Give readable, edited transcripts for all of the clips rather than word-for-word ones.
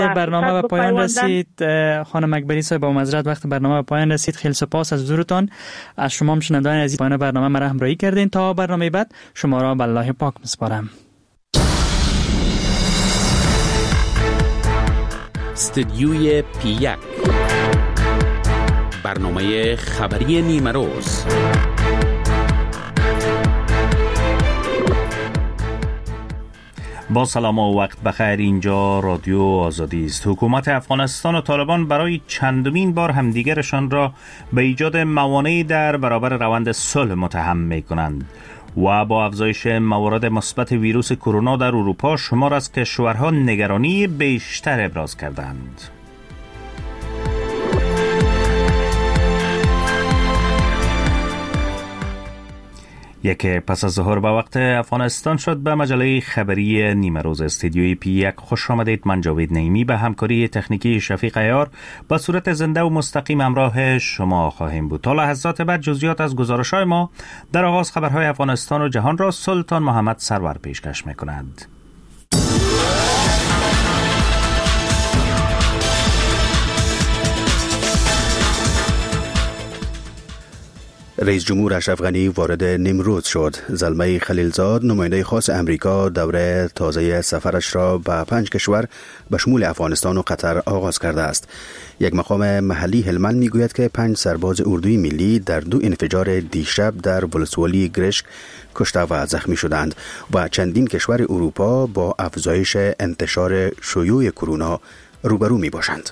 برنامه به پایان رسید. خانم اکبری صاحب با معذرت وقت برنامه به پایان رسید. خیلی سپاس از حضورتان. از شما شنوندگان عزیز پایان برنامه مرا همراهی کردین. تا برنامه بعد شما را به الله پاک میسپارم. استدیوی پی1 برنامه خبری نیمه روز. با سلام و وقت بخیر. اینجا رادیو آزادی است. حکومت افغانستان و طالبان برای چندمین بار همدیگرشان را به ایجاد موانعی در برابر روند صلح متهم می‌کنند و با افزایش موارد مثبت ویروس کرونا در اروپا شمار از کشورها نگرانی بیشتر ابراز کردند. یک پس از ظهر به وقت افغانستان شد به مجله خبری نیمه روز استدیوی پی1 خوش آمدید. من جاوید نعیمی به همکاری تکنیکی شفیق عیار به صورت زنده و مستقیم همراه شما خواهیم بود. تا لحظات بعد جزئیات از گزارش‌های ما در آغاز خبرهای افغانستان و جهان را سلطان محمد سرور پیشکش می‌کند. رئیس جمهور اشرف غنی وارد نیمروز شد. زلمه خلیلزاد نماینده خاص امریکا دوره تازه سفرش را به 5 کشور به شمول افغانستان و قطر آغاز کرده است. یک مقام محلی هلمند میگوید که 5 سرباز اردوی ملی در 2 انفجار دیشب در ولسوالی گرشک کشته و زخمی شدند و چندین کشور اروپا با افزایش انتشار شیوع کرونا روبرو می باشند.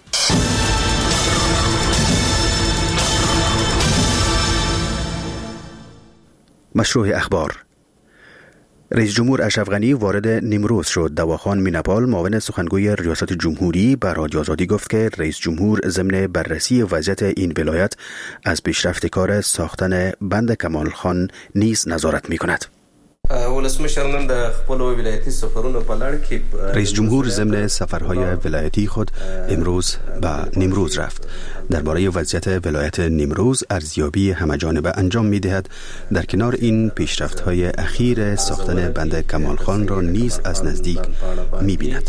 مشروع اخبار. رئیس جمهور اشرف غنی وارد نیمروز شد. دواخان مینپال معاون سخنگوی ریاست جمهوری به رادیو آزادی گفت که رئیس جمهور ضمن بررسی وضعیت این ولایت از پیشرفت کار ساختن بند کمال خان نیز نظارت می‌کند. رئیس جمهور ضمن سفرهای ولایتی خود امروز به نیمروز رفت. درباره وضعیت ولایت نیمروز ارزیابی همه‌جانبه انجام می‌دهد. در کنار این پیشرفت‌های اخیر ساختن بند کمال خان را نیز از نزدیک می‌بیند.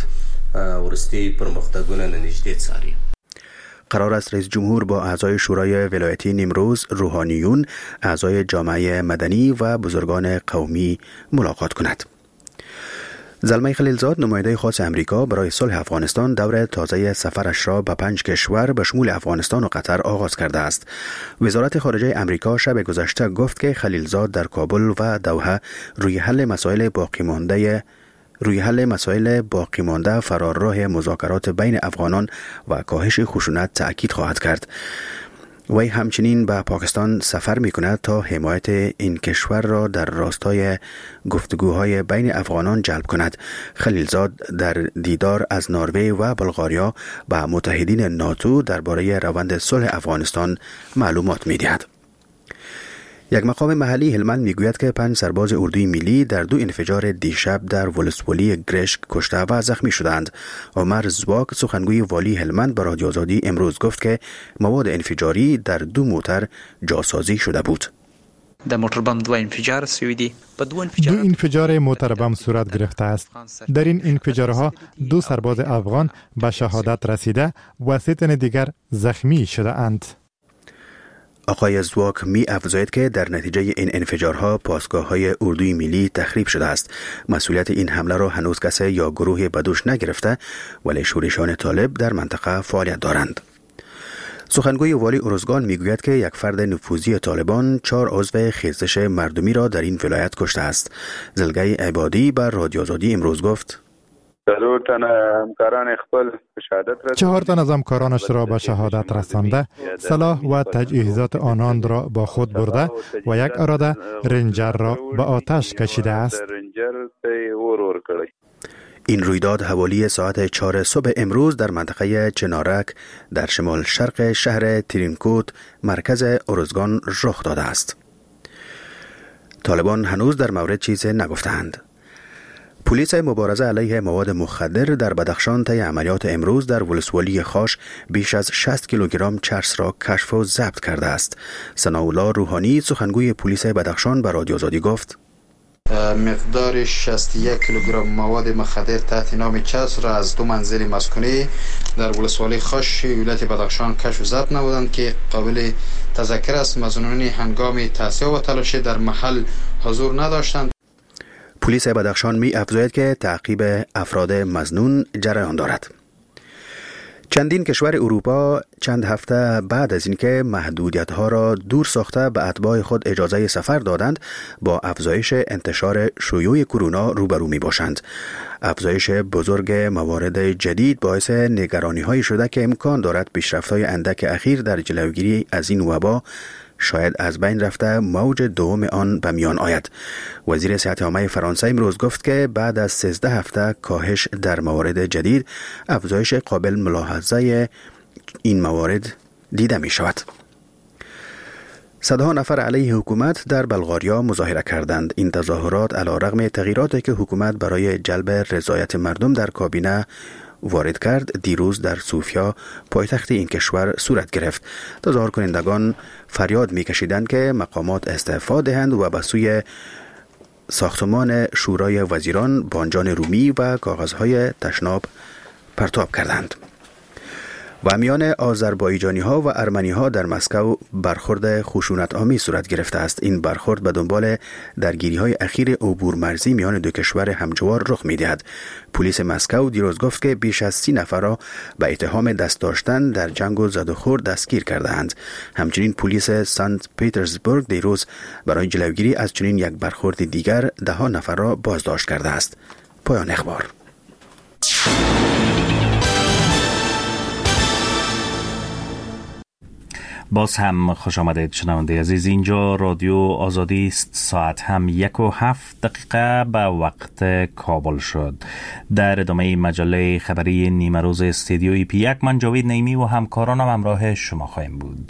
قرار است رئیس جمهور با اعضای شورای ولایتی نیمروز، روحانیون، اعضای جامعه مدنی و بزرگان قومی ملاقات کند. زلمه خلیلزاد نماینده خاص امریکا برای صلح افغانستان دوره تازه سفرش را به 5 کشور به شمول افغانستان و قطر آغاز کرده است. وزارت خارجه امریکا شب گذشته گفت که خلیلزاد در کابل و دوحه روی حل مسائل باقی مانده فرارراه مذاکرات بین افغانان و کاهش خشونت تأکید خواهد کرد. وی همچنین به پاکستان سفر می کند تا حمایت این کشور را در راستای گفتگوهای بین افغانان جلب کند. خلیلزاد در دیدار از نروژ و بلغاریا به متحدین ناتو درباره روند صلح افغانستان معلومات می دهد. یک مقام محلی هلمند میگوید که 5 سرباز اردوی ملی در 2 انفجار دیشب در ولسوالی گرشک کشته و زخمی شدند. عمر زواک سخنگوی والی هلمند به رادیو آزادی امروز گفت که مواد انفجاری در 2 موتر جاسازی شده بود. در موتر بم 2 انفجار سویدی دو انفجار موتر بم صورت گرفته است. در این انفجارها 2 سرباز افغان به شهادت رسیده و 3 تن دیگر زخمی شده اند. آقای زواک می افزاید که در نتیجه این انفجارها پاسگاه‌های اردوی ملی تخریب شده است. مسئولیت این حمله را هنوز کسی یا گروهی به دوش نگرفته ولی شورشیان طالب در منطقه فعالیت دارند. سخنگوی والی ارزگان میگوید که یک فرد نفوذی طالبان 4 عضو خیزش مردمی را در این ولایت کشته است. زلگی عبادی بر رادیو آزادی امروز گفت 4 تن از همکارانش را به شهادت رسانده، سلاح و تجهیزات آنان را با خود برده و یک اراده رنجر را به آتش کشیده است. این رویداد حوالی ساعت 4 صبح امروز در منطقه چنارک در شمال شرق شهر ترینکوت مرکز ارزگان رخ داده است. طالبان هنوز در مورد چیزی نگفتند. پلیس مبارزه علیه مواد مخدر در بدخشان طی عملیات امروز در ولسوالی خاش بیش از 60 کیلوگرم چرس را کشف و ضبط کرده است. ثناءالله روحانی سخنگوی پلیس بدخشان به رادیو آزادی گفت مقدار 61 کیلوگرم مواد مخدر تحت نام چس را از 2 منزل مسکونی در ولسوالی خاش ولایت بدخشان کشف و ضبط نمودند که قابل تذکر است مظنونان هنگام تحصیل و تلاشی در محل حضور نداشتند. پلیس بدخشان می افزاید که تعقیب افراد مظنون جریان دارد. چندین کشور اروپا چند هفته بعد از اینکه محدودیت‌ها را دور ساخته به اتباع خود اجازه سفر دادند، با افزایش انتشار شیوع کرونا روبرو می‌باشند. افزایش بزرگ موارد جدید باعث نگرانی‌هایی شده که امکان دارد پیشرفت‌های اندک اخیر در جلوگیری از این وبا شاید از بین رفته موج دوم آن به میان آید. وزیر صحت عامه فرانسه امروز گفت که بعد از 13 هفته کاهش در موارد جدید، افزایش قابل ملاحظه این موارد دیده می شود. صدها نفر علیه حکومت در بلغاریا مظاهره کردند. این تظاهرات علیرغم تغییراتی که حکومت برای جلب رضایت مردم در کابینه وارد کرد، دیروز در سوفیا پایتخت این کشور صورت گرفت. تظاهر کنندگان فریاد می‌کشیدند که مقامات استعفا دهند و به سوی ساختمان شورای وزیران بانجان رومی و کاغذهای تشناب پرتاب کردند. و میان آذربایجانی ها و ارمنی ها در مسکو برخورد خشونت آمیز صورت گرفته است. این برخورد به دنبال درگیری های اخیر عبور مرزی میان دو کشور همجوار رخ می دهد. پلیس مسکو دیروز گفت که بیش از 30 نفر را به اتهام دست داشتن در جنگ و زد و خورد دستگیر کرده اند. همچنین پلیس سنت پیترزبورگ دیروز برای جلوگیری از چنین یک برخورد دیگر 10 نفر را بازداشت کرده است. پایان اخبار. باز هم خوش آمدید شنونده عزیز. اینجا رادیو آزادی است. ساعت هم 1:07 به وقت کابل شد. در ادامه مجله خبری نیمه روز استودیوی پی1 من جاوید نعیمی و همکارانم همراه شما خواهیم بود.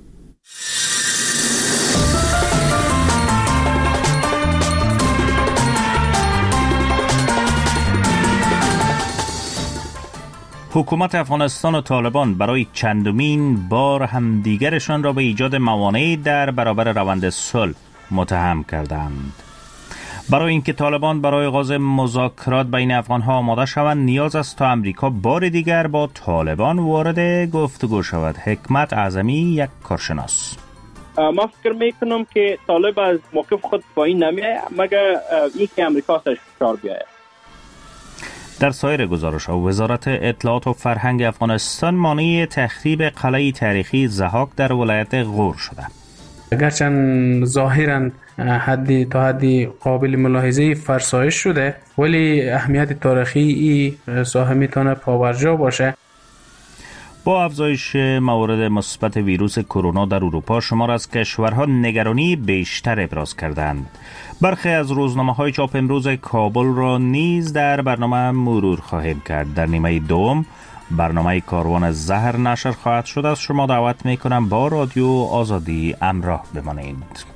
حکومت افغانستان و طالبان برای چندمین بار همدیگرشان را به ایجاد موانعی در برابر روند صلح متهم کردند. برای اینکه طالبان برای آغاز مذاکرات بین افغانها آماده شوند، نیاز است تا امریکا بار دیگر با طالبان وارد گفتگو شود. حکمت اعظمی، یک کارشناس: ما فکر میکنم که طالب از موقف خود پایین نمیاد مگر اینکه امریکا سرش فشار بیاید. در سایر گزارش‌ها، وزارت اطلاعات و فرهنگ افغانستان مانع تخریب قلعه تاریخی ضحاک در ولایت غور شده. اگرچه ظاهراً تا حدی قابل ملاحظه فرسایش شده، ولی اهمیت تاریخی ساحه میتونه پاورجا باشه. با افزایش موارد مثبت ویروس کرونا در اروپا، شمار از کشورها نگرانی بیشتر ابراز کردند. برخی از روزنامه‌های چاپ امروز کابل را نیز در برنامه مرور خواهیم کرد. در نیمه دوم برنامه کاروان زهر نشر خواهد شد. از شما دعوت میکنم با رادیو آزادی همراه بمانید.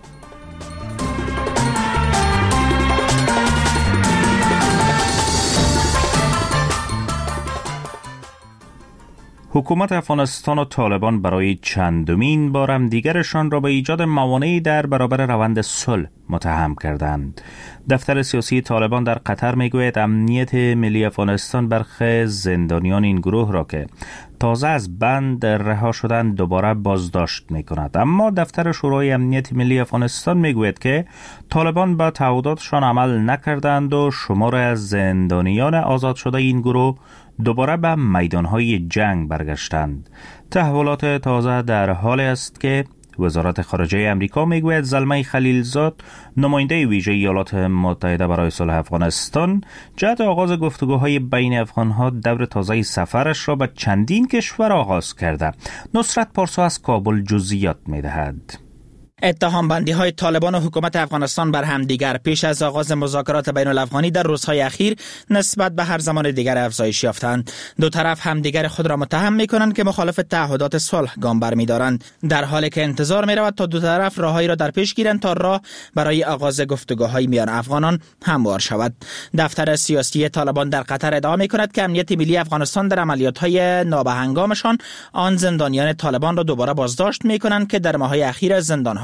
حکومت افغانستان و طالبان برای چندمین بار هم دیگرشان را به ایجاد موانعی در برابر روند صلح متهم کردند. دفتر سیاسی طالبان در قطر میگوید امنیت ملی افغانستان برخی زندانیان این گروه را که تازه از بند رها شدند دوباره بازداشت میکند. اما دفتر شورای امنیت ملی افغانستان میگوید که طالبان به تعهداتشان عمل نکردند و شمار از زندانیان آزاد شده این گروه دوباره به میدانهای جنگ برگشتند. تحولات تازه در حال است که وزارت خارجه امریکا میگوید زلمه خلیلزاد، نماینده ویژه ایالات متحده برای صلح افغانستان، جهت آغاز گفتگوهای بین افغانها دور تازه سفرش را به چندین کشور آغاز کرده. نصرت پارسا از کابل جزئیات میدهد. اتهام بندی های طالبان و حکومت افغانستان بر هم دیگر پیش از آغاز مذاکرات بین الافغانی در روزهای اخیر نسبت به هر زمان دیگر افزایش یافتند. دو طرف همدیگر خود را متهم می‌کنند که مخالف تعهدات صلح گام برمی‌دارند، در حالی که انتظار می‌رود تا دو طرف راههایی را در پیش گیرند تا راه برای آغاز گفتگوهای میان افغانان هموار شود. دفتر سیاسی طالبان در قطر ادعا می‌کند که امنیت ملی افغانستان در عملیات‌های نابهنگامشان آن زندانیان طالبان را دوباره بازداشت می‌کنند که در ماه‌های اخیر زندان‌ها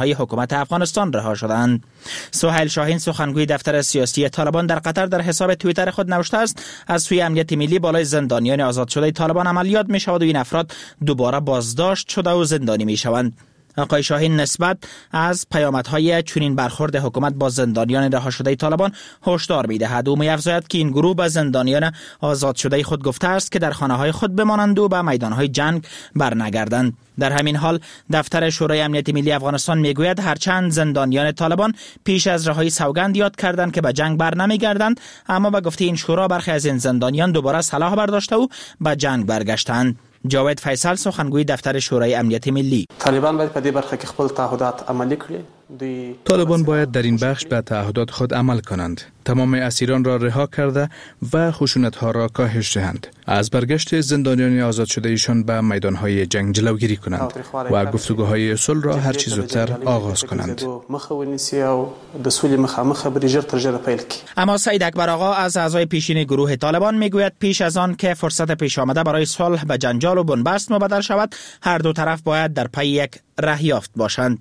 زندانهای حکومت افغانستان رها شدند. سهیل شاهین سخنگوی دفتر سیاسی طالبان در قطر در حساب توییتر خود نوشته است از سوی امنیت ملی بالای زندانیان آزاد شده طالبان عملیات می شود و این افراد دوباره بازداشت شده و زندانی می شوند. آقای شاهین نسبت از پیامدهای چنین برخورد حکومت با زندانیان رها شده طالبان هشدار می‌دهد و می‌افزاید که این گروه به زندانیان آزاد شده خود گفته است که در خانه‌های خود بمانند و به میدان‌های جنگ برنگردند. در همین حال دفتر شورای امنیت ملی افغانستان میگوید هرچند زندانیان طالبان پیش از رهایی سوگند یاد کردند که به جنگ برنمیگردند، اما به گفته این شورا برخی از این زندانیان دوباره سلاح برداشته و به جنگ برگشتند. جاوید فیصل سخنگوی دفتر شورای امنیت ملی: طالبان باید په دې برخه کې خپل تعهدات عملی کړي. طالبان باید در این بخش به تعهدات خود عمل کنند. تمام اسیران را رها کرده و خشونت‌ها را کاهش دهند. از برگشت زندانیان آزاد شده ایشان به میدان‌های جنگ جلوگیری کنند و گفتگوهای صلح را هر چه زودتر آغاز کنند. اما سعید اکبر آقا از اعضای پیشین گروه طالبان میگوید پیش از آن که فرصت پیش آمده برای صلح به جنجال و بنبست مبدل شود، هر دو طرف باید در پی یک راه یافت باشند.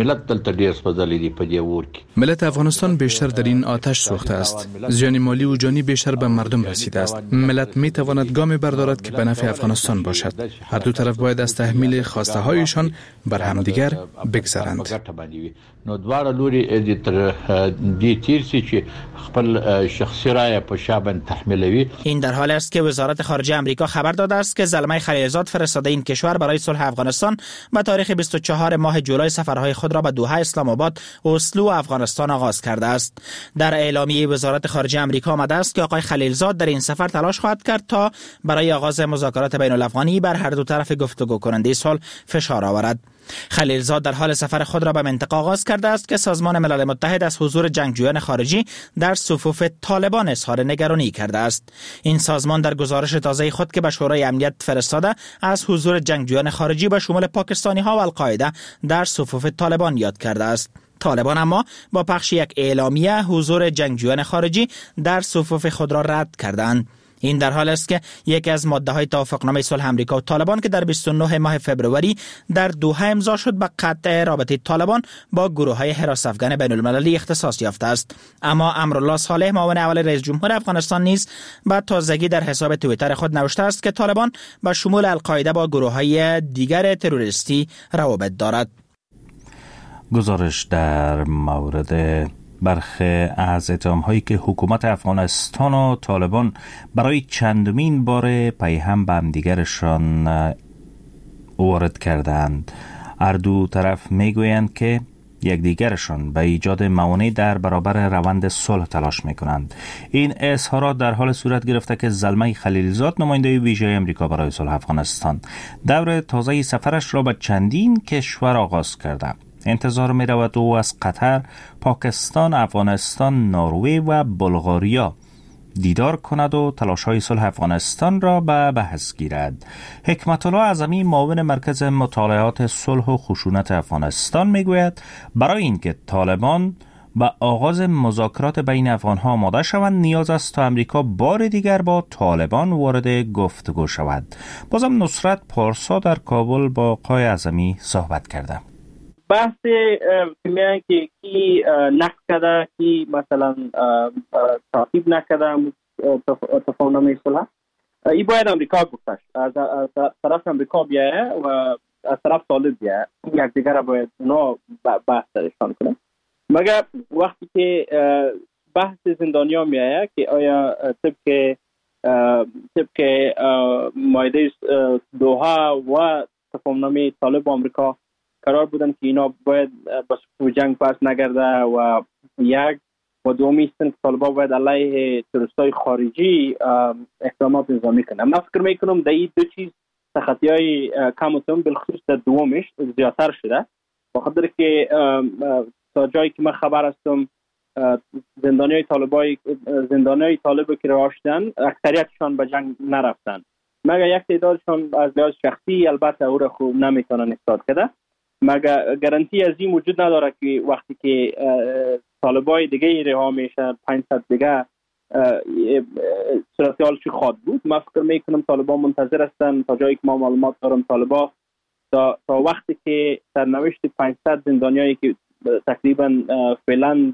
ملت افغانستان بیشتر در این آتش سوخته است. زیان مالی و جانی بیشتر به مردم رسیده است. ملت می تواند گامی بردارد که به نفع افغانستان باشد. هر دو طرف باید از تحمیل خواسته هایشان بر همدیگر بگذرند. نو دواړه لوري تر دې تیر سي چې خپل شخصي رای په شابن تحمیلوي. این در حالی است که وزارت خارجه آمریکا خبر داده است که زلمه خلیلزاد فرستاده این کشور برای صلح افغانستان با تاریخ 24 ماه جولای سفرهای خود را به دوحه، اسلام آباد، اسلو و افغانستان آغاز کرده است. در اعلامیه وزارت خارجه آمریکا آمده است که آقای خلیلزاد در این سفر تلاش خواهد کرد تا برای آغاز مذاکرات بین الافغانی بر هر دو طرف گفتگو کننده صلح فشار آورد. خلیلزاد در حال سفر خود را به منطقه آغاز کرده است که سازمان ملل متحد از حضور جنگجویان خارجی در صفوف طالبان اظهار نگرانی کرده است. این سازمان در گزارش تازه خود که به شورای امنیت فرستاده از حضور جنگجویان خارجی به شمول پاکستانی ها و القاعده در صفوف طالبان یاد کرده است. طالبان اما با پخش یک اعلامیه حضور جنگجویان خارجی در صفوف خود را رد کردند. این در حال است که یکی از ماده‌های توافقنامه صلح آمریکا و طالبان که در 29 ماه فوریه در دوحه امضا شد به قطع رابطه طالبان با گروه‌های حراس افغان بین‌المللی اختصاص یافته است. اما امرالله صالح معاون اول رئیس جمهور افغانستان نیز به تازگی در حساب توییتر خود نوشته است که طالبان به شمول القاعده با گروه‌های دیگر تروریستی روابط دارد. گزارش در مورد برخی از اتهام‌هایی که حکومت افغانستان و طالبان برای چندمین بار پیهم به همدیگرشان وارد کردند. هر دو طرف میگویند که یکدیگرشان به ایجاد موانع در برابر روند صلح تلاش میکنند. این اظهارات در حال صورت گرفته که زلمه خلیلزاد نماینده ویژه آمریکا برای صلح افغانستان دور تازه سفرش را به چندین کشور آغاز کرده. انتظار می رود او از قطر، پاکستان، افغانستان، نروژ و بلغاریا دیدار کند و تلاش‌های صلح افغانستان را به بحث گیرد. حکمت الله اعظمی معاون مرکز مطالعات صلح و خشونت افغانستان میگوید برای اینکه طالبان به آغاز مذاکرات بین افغان‌ها آماده شوند نیاز است تا آمریکا بار دیگر با طالبان وارد گفتگو شود. بازم نصرت پارسا در کابل با آقای اعظمی صحبت کرده. بحث میگن که کی نقد کرده، کی مثلا تعقیب نکرده تفاهم صلح، این باید امریکا گفتش. از طرف امریکا بیایه و از طرف طالب بیایه، یک دیگر را باید اونا بحث درشان کنه. مگر وقتی که بحث زندانیا میایه که آیا طبق مایده دوحه و تفاهمنامه طالب و امریکا قرار بودن که اینا باید به صفوف جنگ پس نگرده و یک و دومی استن که طالبان باید علیه تروریستای خارجی اقدامات نظامی کنه. من فکر میکنم در این دو چیز سختی های کم و کم بالخصوص در دومش زیادتر شده، بخاطر که تا جایی که من خبر هستم زندانیای طالب که رها شدن اکثریتشان به جنگ نرفتن، مگر یک تعدادشان از لحاظ شخصی البته او را خوب نمیتونن اثبات کنه. مگر گارانتی از این وجود نداره که وقتی که طالبای دیگه رها میشه 500 دیگه صورتحال چی خواهد بود. من فکر میکنم طالبان منتظر هستن تا جایی که ما معلومات دارم طالبان تا وقتی که سرنوشت 500 زندانیایی که تقریبا فعلا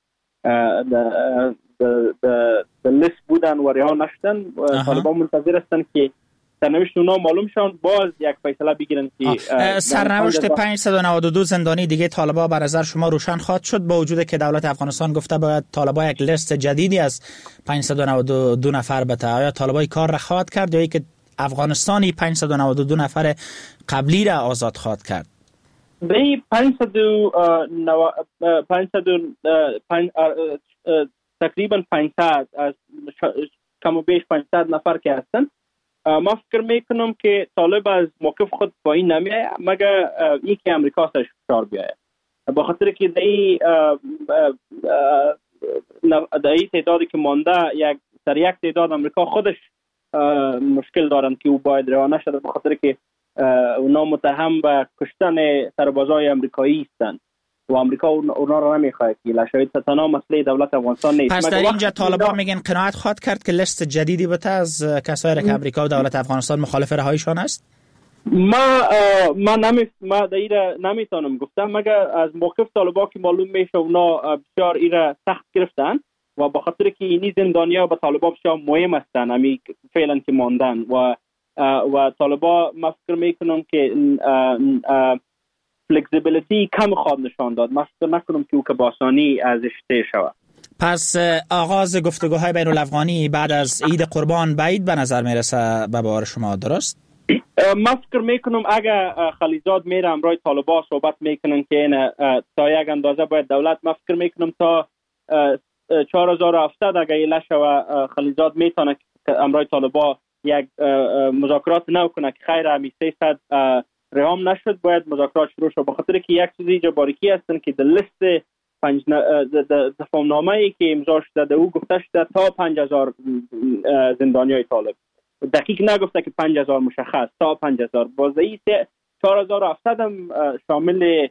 در لیست بودن و رها نشدن، طالبان منتظر هستند که سرنوشت اونا معلوم شون، باز یک فیصله بگیرن که سرنوشت 592 زندانی دیگه طالبان به نظر شما روشن خواهد شد، با وجودی که دولت افغانستان گفته باید طالبان یک لیست جدیدی از 592 نفر بده. آیا طالبان کار را خواهد کرد یا اینکه افغانستانی 592 نفر قبلی را آزاد خواهد کرد؟ به 500 تقریبا 500 از کم و بیش 500 نفر که هستن، ما فکر میکنم که طالب از موقف خود با این نمیه مگر این که امریکا سرش فشار بیایه، با خاطر که در این تعدادی که مانده در یک تعداد امریکا خودش مشکل دارند که او باید رها نشده، با خاطر که اونا متهم به کشتن سربازای امریکایی هستند و امریکا اونا را نمیخواد که لشاید تنها مسئله دولت افغانستان نیست. پس در اینجا طالبان میگن قناعت خواهد کرد که لیست جدیدی بده از کسایی که امریکا و دولت افغانستان مخالف رهاییشان است؟ ما نمیتونم گفتم مگر از موقف طالبان که معلوم میشه اونا بسیار ایره سخت گرفتن و با خاطر که اینی زندانیا به طالبان بسیار مهم هستن امی فعلا که ماندن و طالبان ما فکر میکنم که فلکسیبیلیتی کم خواهد نشان داد. ما فکر نکنم که او که باسانی ازش تیر شود. پس آغاز گفتگوهای بین الافغانی بعد از عید قربان بعید به نظر میرسه به بار شما، درست؟ ما فکر میکنم اگر خلیزاد میره امرای طالبان صحبت میکنن که تا یک اندازه باید دولت، ما فکر میکنم تا 4700 اگر ایله شوه خلیزاد میتونه که امرای طالبان یک مذاکرات نو کنه که خیر همی 300 رهام نشد، باید مذاکرات شروع شد، بخاطر که یک چیزی جبارکی هستن که در لیست تفاهمنامه‌ای که امضا شده او گفته شده تا 5000 زندانیای طالب، دقیق نگفته که 5000 مشخص، تا 5000 بازدهی 4700 هم شامل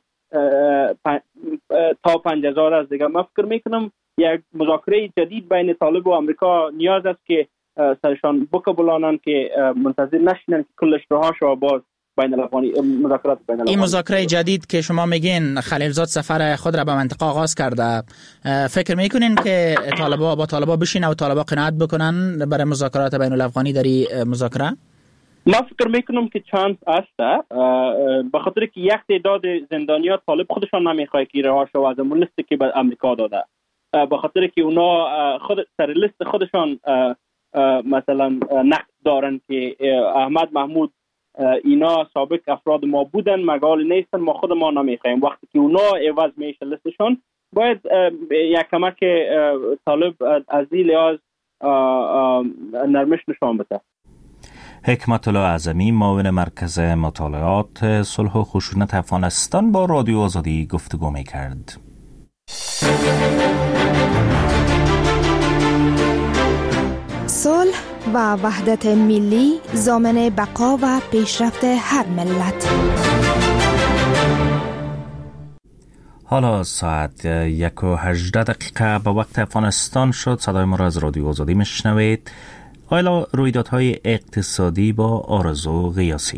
تا 5000 از دیگه. من فکر میکنم یک مذاکره جدید بین طالب و امریکا نیاز است که سرشان بقبولانن که منتظر نشینن که کلش رها شود باز بین الافغانی مذاکرات بین الافغانی. این مذاکره جدید که شما میگین خلیلزاد سفر خود را به منطقه آغاز کرده، فکر میکنین که با طالبا بشینه و طالبا قناعت بکنن برای مذاکرات بین الافغانی در این مذاکره؟ ما فکر میکنم که چانس است، به خاطر که یک تعداد زندانیان طالب خودشان نمیخواد که رها شود از اون لیستی که به امریکا داده، به خاطر که اونا سر لیست خودشان مثلا نقد دارن که احمد محمود اینا سابق افراد ما بودن مگال نیستن، ما خود ما نمیخوایم. وقتی که اونا عوض میشه لیستشون، باید یک کمک طالب از این لحاظ نرمش نشان بده. حکمت الله اعظمی، معاون مرکز مطالعات صلح و خشونت افغانستان، با رادیو آزادی گفتگو میکرد. صلح و وحدت ملی ضامن بقا و پیشرفت هر ملت. حالا ساعت 1:18 به وقت افغانستان شد. صدای ما را از رادیو آزادی میشنوید. حالا رویدادهای اقتصادی با آرزو غیاسی.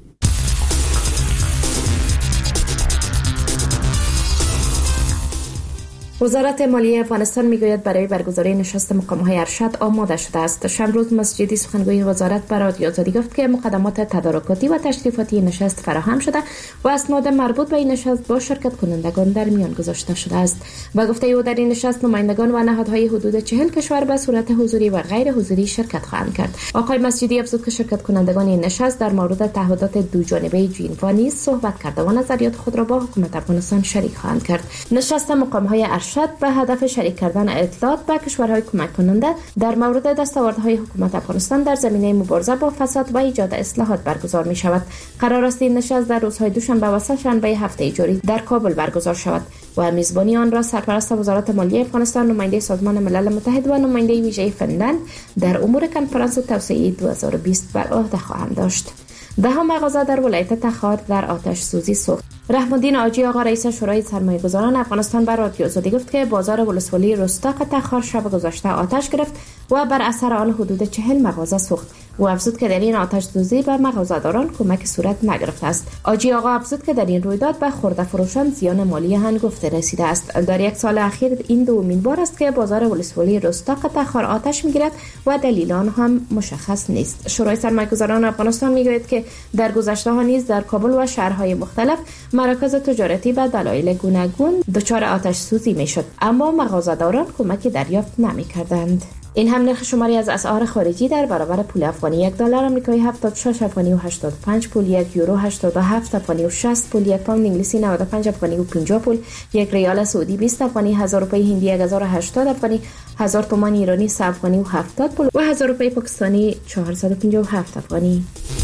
وزارت مالیه افغانستان میگوید برای برگزاری نشست مقام‌های ارشد آماده شده است. شمروز مسجدی سخنگوی وزارت به رادیو آزادی گفت که مقدمات تدارکاتی و تشریفاتی نشست فراهم شده و اسناد مربوط به این نشست با شرکت کنندگان در میان گذاشته شده است. با گفته او در این نشست نمایندگان و نهادهای حدود 40 کشور به صورت حضوری و غیر حضوری شرکت خواهند کرد. آقای مسجدی افزود که شرکت کنندگان این نشست در مورد تعهدات دو جانبه جنوا نیز صحبت کرده و نظریات خود را با حکومت افغانستان شریک خواهند کرد. نشست مقام‌های ارشد به هدف شریک کردن اطلاعات به کشورهای کمک کننده در مورد دستاوردهای حکومت افغانستان در زمینه مبارزه با فساد و ایجاد اصلاحات برگزار می شود. قرار است این نشست در روزهای دوشنبه و سه‌شنبه هفته جاری در کابل برگزار شود و میزبانی آن را سرپرست وزارت مالیه افغانستان، نماینده سازمان ملل متحد و نماینده ویژه فنلند در امور کنفرانس توسعه 2020 بر عهده خواهند داشت. 10 مغازه در ولایت تخار در آتش سوزی سوخت. رحم الدین آجی آقا رئیس شورای سرمایه‌گذاران افغانستان به رادیو آزادی گفت که بازار ولسوالی رستاق تخار شب گذشته آتش گرفت و بر اثر آن حدود 40 مغازه سوخت. او افزود که در این آتش سوزی به مغازه‌داران کمک صورت نگرفته است. آجی آقا افزود که در این رویداد به خرده فروشان زیان مالی هنگفته رسیده است. در یک سال اخیر این دومین بار است که بازار ولسوالی رستاق تخار آتش میگیرد و دلیل آن هم مشخص نیست. شورای سرمایه‌گذاران افغانستان میگوید که در گذشته ها نیز در کابل و شهرهای مختلف مراکز تجارتی به دلایل گوناگون دچار آتش سوزی میشد، اما مغازه‌داران کمکی دریافت نمی‌کردند. این هم نرخ شماری از اسعار خارجی در برابر پول افغانی: 1 دلار آمریکایی 76 افغانی و 85 پول، 1 یورو 87 افغانی و 60 پول، 1 پوند انگلیسی 95 افغانی و 50 پول، 1 ریال سعودی 20 افغانی، 1000 روپیه هندی 1080 افغانی، 1000 تومان ایرانی 3 افغانی و 70 پول و 1000 روپیه پاکستانی 457 افغانی.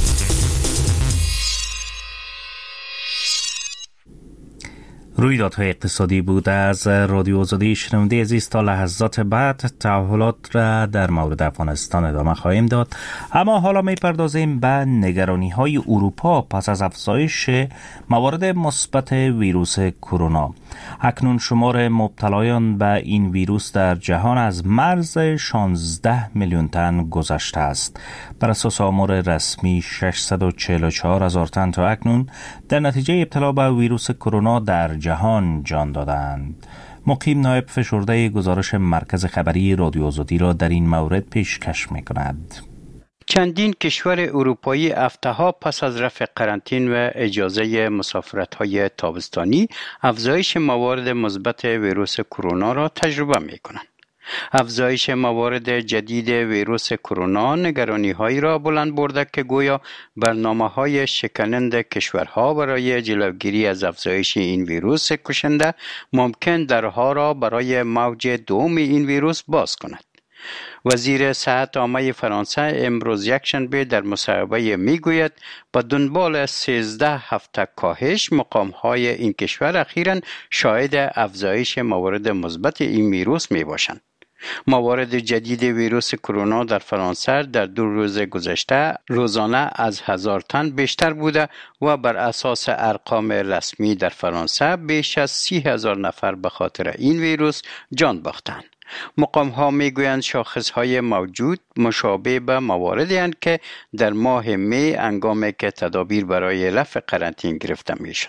رویدادهای اقتصادی بود از رادیو آزادی. شنونده عزیز، تا لحظات بعد تحولات را در مورد افغانستان ادامه خواهیم داد، اما حالا می‌پردازیم به نگرانی‌های اروپا پس از افزایش موارد مثبت ویروس کرونا. اکنون شمار مبتلایان به این ویروس در جهان از مرز 16 میلیون تن گذشته است. بر اساس آمار رسمی 644,000 تن تا اکنون در نتیجه ابتلا به ویروس کرونا در جهان جان دادند. مقیم نایب فشرده گزارش مرکز خبری رادیو آزادی را در این مورد پیشکش می‌کند. چندین کشور اروپایی هفته‌ها پس از رفع قرنطین و اجازه مسافرت‌های تابستانی افزایش موارد مثبت ویروس کرونا را تجربه می‌کنند. افزایش موارد جدید ویروس کرونا نگرانی‌هایی را بلند برده که گویا برنامه‌های شکننده کشورها برای جلوگیری از افزایش این ویروس کشنده ممکن درها را برای موج دوم این ویروس باز کند. وزیر صحت عامه فرانسه امروز یکشنبه در مصاحبه میگوید با دنبال 13 هفته کاهش مقام‌های این کشور اخیراً شاهد افزایش موارد مثبت این ویروس میباشند. موارد جدید ویروس کرونا در فرانسه در 2 روز گذشته روزانه از 1000 تن بیشتر بوده و بر اساس ارقام رسمی در فرانسه بیش از 30,000 نفر به خاطر این ویروس جان باختند. مقام ها میگویند شاخص های موجود مشابه به مواردی اند که در ماه می هنگامی که تدابیر برای رفع قرنطینه گرفته میشد.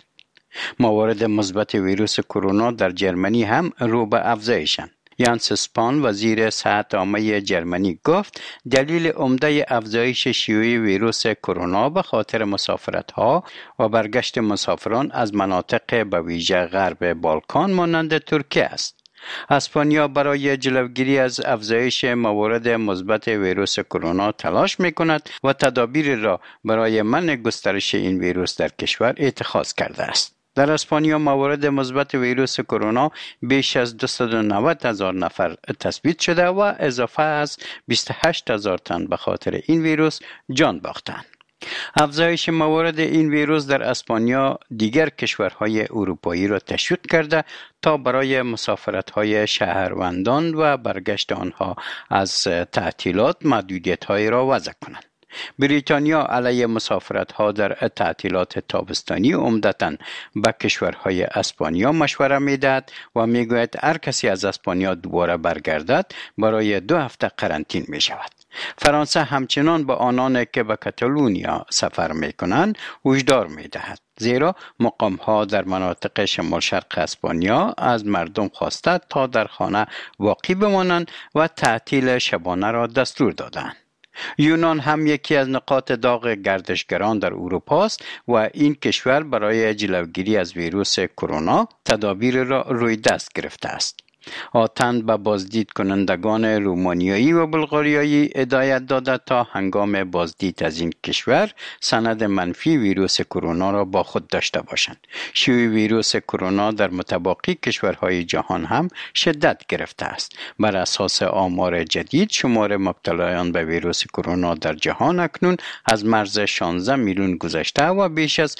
موارد مثبت ویروس کرونا در جرمنی هم رو به افزایشند. یانس اسپان وزیر صحت عامه جرمنی گفت دلیل عمده افزایش شیوع ویروس کرونا به خاطر مسافرت‌ها و برگشت مسافران از مناطق به ویژه غرب بالکان مانند ترکیه است. اسپانیا برای جلوگیری از افزایش موارد مثبت ویروس کرونا تلاش می‌کند و تدابیر را برای منع گسترش این ویروس در کشور اتخاذ کرده است. در اسپانیا موارد مثبت ویروس کرونا بیش از 290,000 نفر تثبیت شده و اضافه از 28,000 تن به خاطر این ویروس جان باختند. افزایش موارد این ویروس در اسپانیا دیگر کشورهای اروپایی را تشویق کرده تا برای مسافرت‌های شهروندان و برگشت آنها از تعطیلات محدودیت‌های را وضع کنند. بریتانیا علیه مسافرت‌ها در تعطیلات تابستانی عمدتاً به کشورهای اسپانیا مشوره می‌دهد و می‌گوید هر کسی از اسپانیا دوباره برگردد برای 2 هفته قرنطینه می‌شود. فرانسه همچنان به آنان که به کاتالونیا سفر می‌کنند هشدار می‌دهد، زیرا مقام‌ها در مناطق شمال شرق اسپانیا از مردم خواسته تا در خانه واقع بمانند و تعطیل شبانه را دستور دادند. یونان هم یکی از نقاط داغ گردشگران در اروپا است و این کشور برای جلوگیری از ویروس کرونا تدابیر را روی دست گرفته است. آتن به بازدید کنندگان رومانیایی و بلغاریایی هدایت داده تا هنگام بازدید از این کشور سند منفی ویروس کرونا را با خود داشته باشند. شیوع ویروس کرونا در متباقی کشورهای جهان هم شدت گرفته است. بر اساس آمار جدید شمار مبتلایان به ویروس کرونا در جهان اکنون از مرز 16 میلیون گذشته و بیش از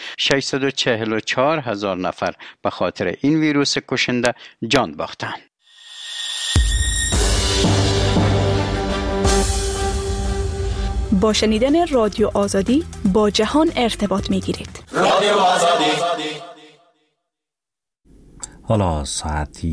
644,000 نفر به خاطر این ویروس کشنده جان باختند. با شنیدن رادیو آزادی با جهان ارتباط می گیرید. رادیو آزادی حالا ساعت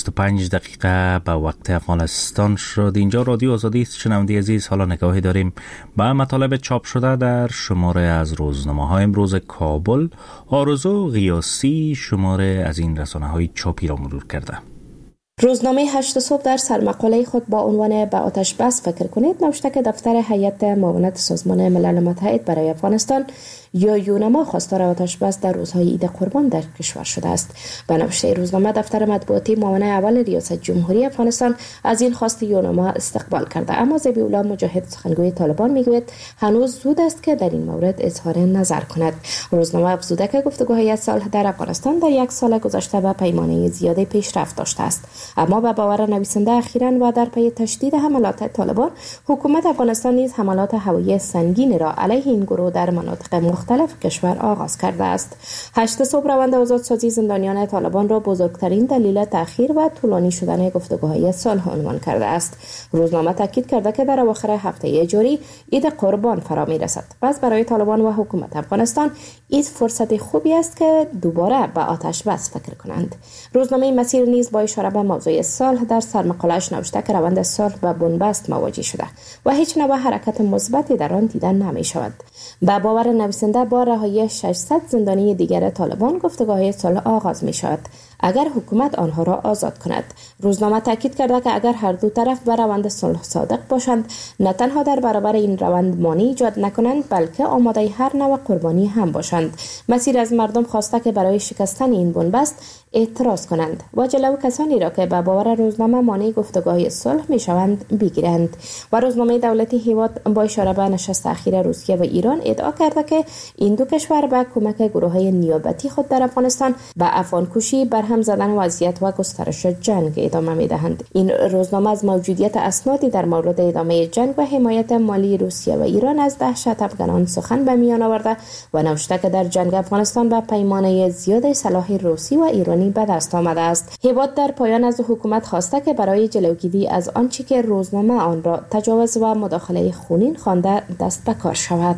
1:25 به وقت افغانستان شد. اینجا رادیو آزادی است. شنونده عزیز، حالا نگاهی داریم به مطالب چاپ شده در شماره از روزنامه‌های امروز کابل. آرزو غیاسی شماره از این رسانه‌های چاپی را مرور کرده. روزنامه 8 صبح در سرمقاله خود با عنوان به آتش بس فکر کنید نوشته که دفتر هیئت معاونت سازمان ملل متحد برای افغانستان یا یونما خواستار آتش بس در روزهای عید قربان در کشور شده است. به نوشته روزنامه دفتر مطبوعاتی معاون اول ریاست جمهوری افغانستان از این خواست یونما استقبال کرده، اما ذبیح الله مجاهد سخنگوی طالبان میگوید هنوز زود است که در این مورد اظهار نظر کند. روزنامه افزوده که گفتگوهای صلح در افغانستان در 1 سال گذشته به پیمانه زیادی پیشرفت داشته است، اما به باور نویسنده اخیراً و در پی تشدید حملات طالبان، حکومت افغانستان نیز حملات هوایی سنگین را علیه این گروه در مناطق مختلف کشور آغاز کرده است. 8 صبح روند آزادسازی زندانیان طالبان را بزرگترین دلیل تأخیر و طولانی شدن گفتگوهای صلح عنوان کرده است. روزنامه تاکید کرده که در اواخر هفته جاری عید قربان فرا می‌رسد. پس برای طالبان و حکومت افغانستان این فرصت خوبی است که دوباره به آتش بس فکر کنند. روزنامه مسیر نیز با اشاره به موضوع صلح در سرمقاله‌اش نوشته که روند صلح با بنبست مواجه شده و هیچ نوع حرکت مثبتی در آن دیده نمی‌شود. با باور نویسنده با رهایی 600 زندانی دیگر طالبان گفتگوهای صلح آغاز می‌شود اگر حکومت آنها را آزاد کند. روزنامه تاکید کرده که اگر هر دو طرف به روند صلح صادق باشند، نه تنها در برابر این روند مانع ایجاد نکنند بلکه آماده هر نوع قربانی هم باشند. مسیر از مردم خواسته که برای شکستن این بنبست اعتراض کنند و جلو کسانی را که به باور روزنامه مانع گفتگوهای صلح میشوند بگیرند. و روزنامه دولتی هیواد با اشاره به نشست اخیر روسیه و ایران ادعا کرده که این دو کشور به کمک گروه‌های نیابتی خود در افغانستان به افغانکشی برهم زدن وضعیت و گسترش جنگ ادامه میدهند. این روزنامه از موجودیت اسنادی در مورد ادامه جنگ و حمایت مالی روسیه و ایران از دهشت افغانان سخن به میان آورده و نوشته که در جنگ افغانستان به پیمانه زیاد سلاح روسی و ایرانی به دست آمده است. هیواد در پایان از حکومت خواسته که برای جلوگیری از آنچه که روزنامه آن را تجاوز و مداخله خونین خوانده دست به کار شود.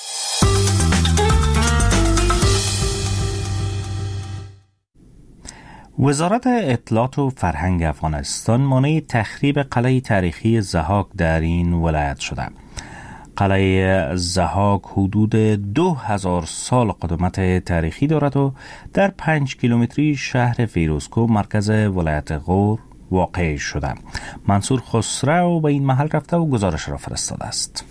وزارت اطلاعات و فرهنگ افغانستان مانع تخریب قلعه تاریخی ضحاک در این ولایت شده. قلعه ضحاک حدود 2000 سال قدمت تاریخی دارد و در 5 کیلومتری شهر فیروزکوه مرکز ولایت غور واقع شده. منصور خسرو به این محل رفته و گزارش را فرستاده است.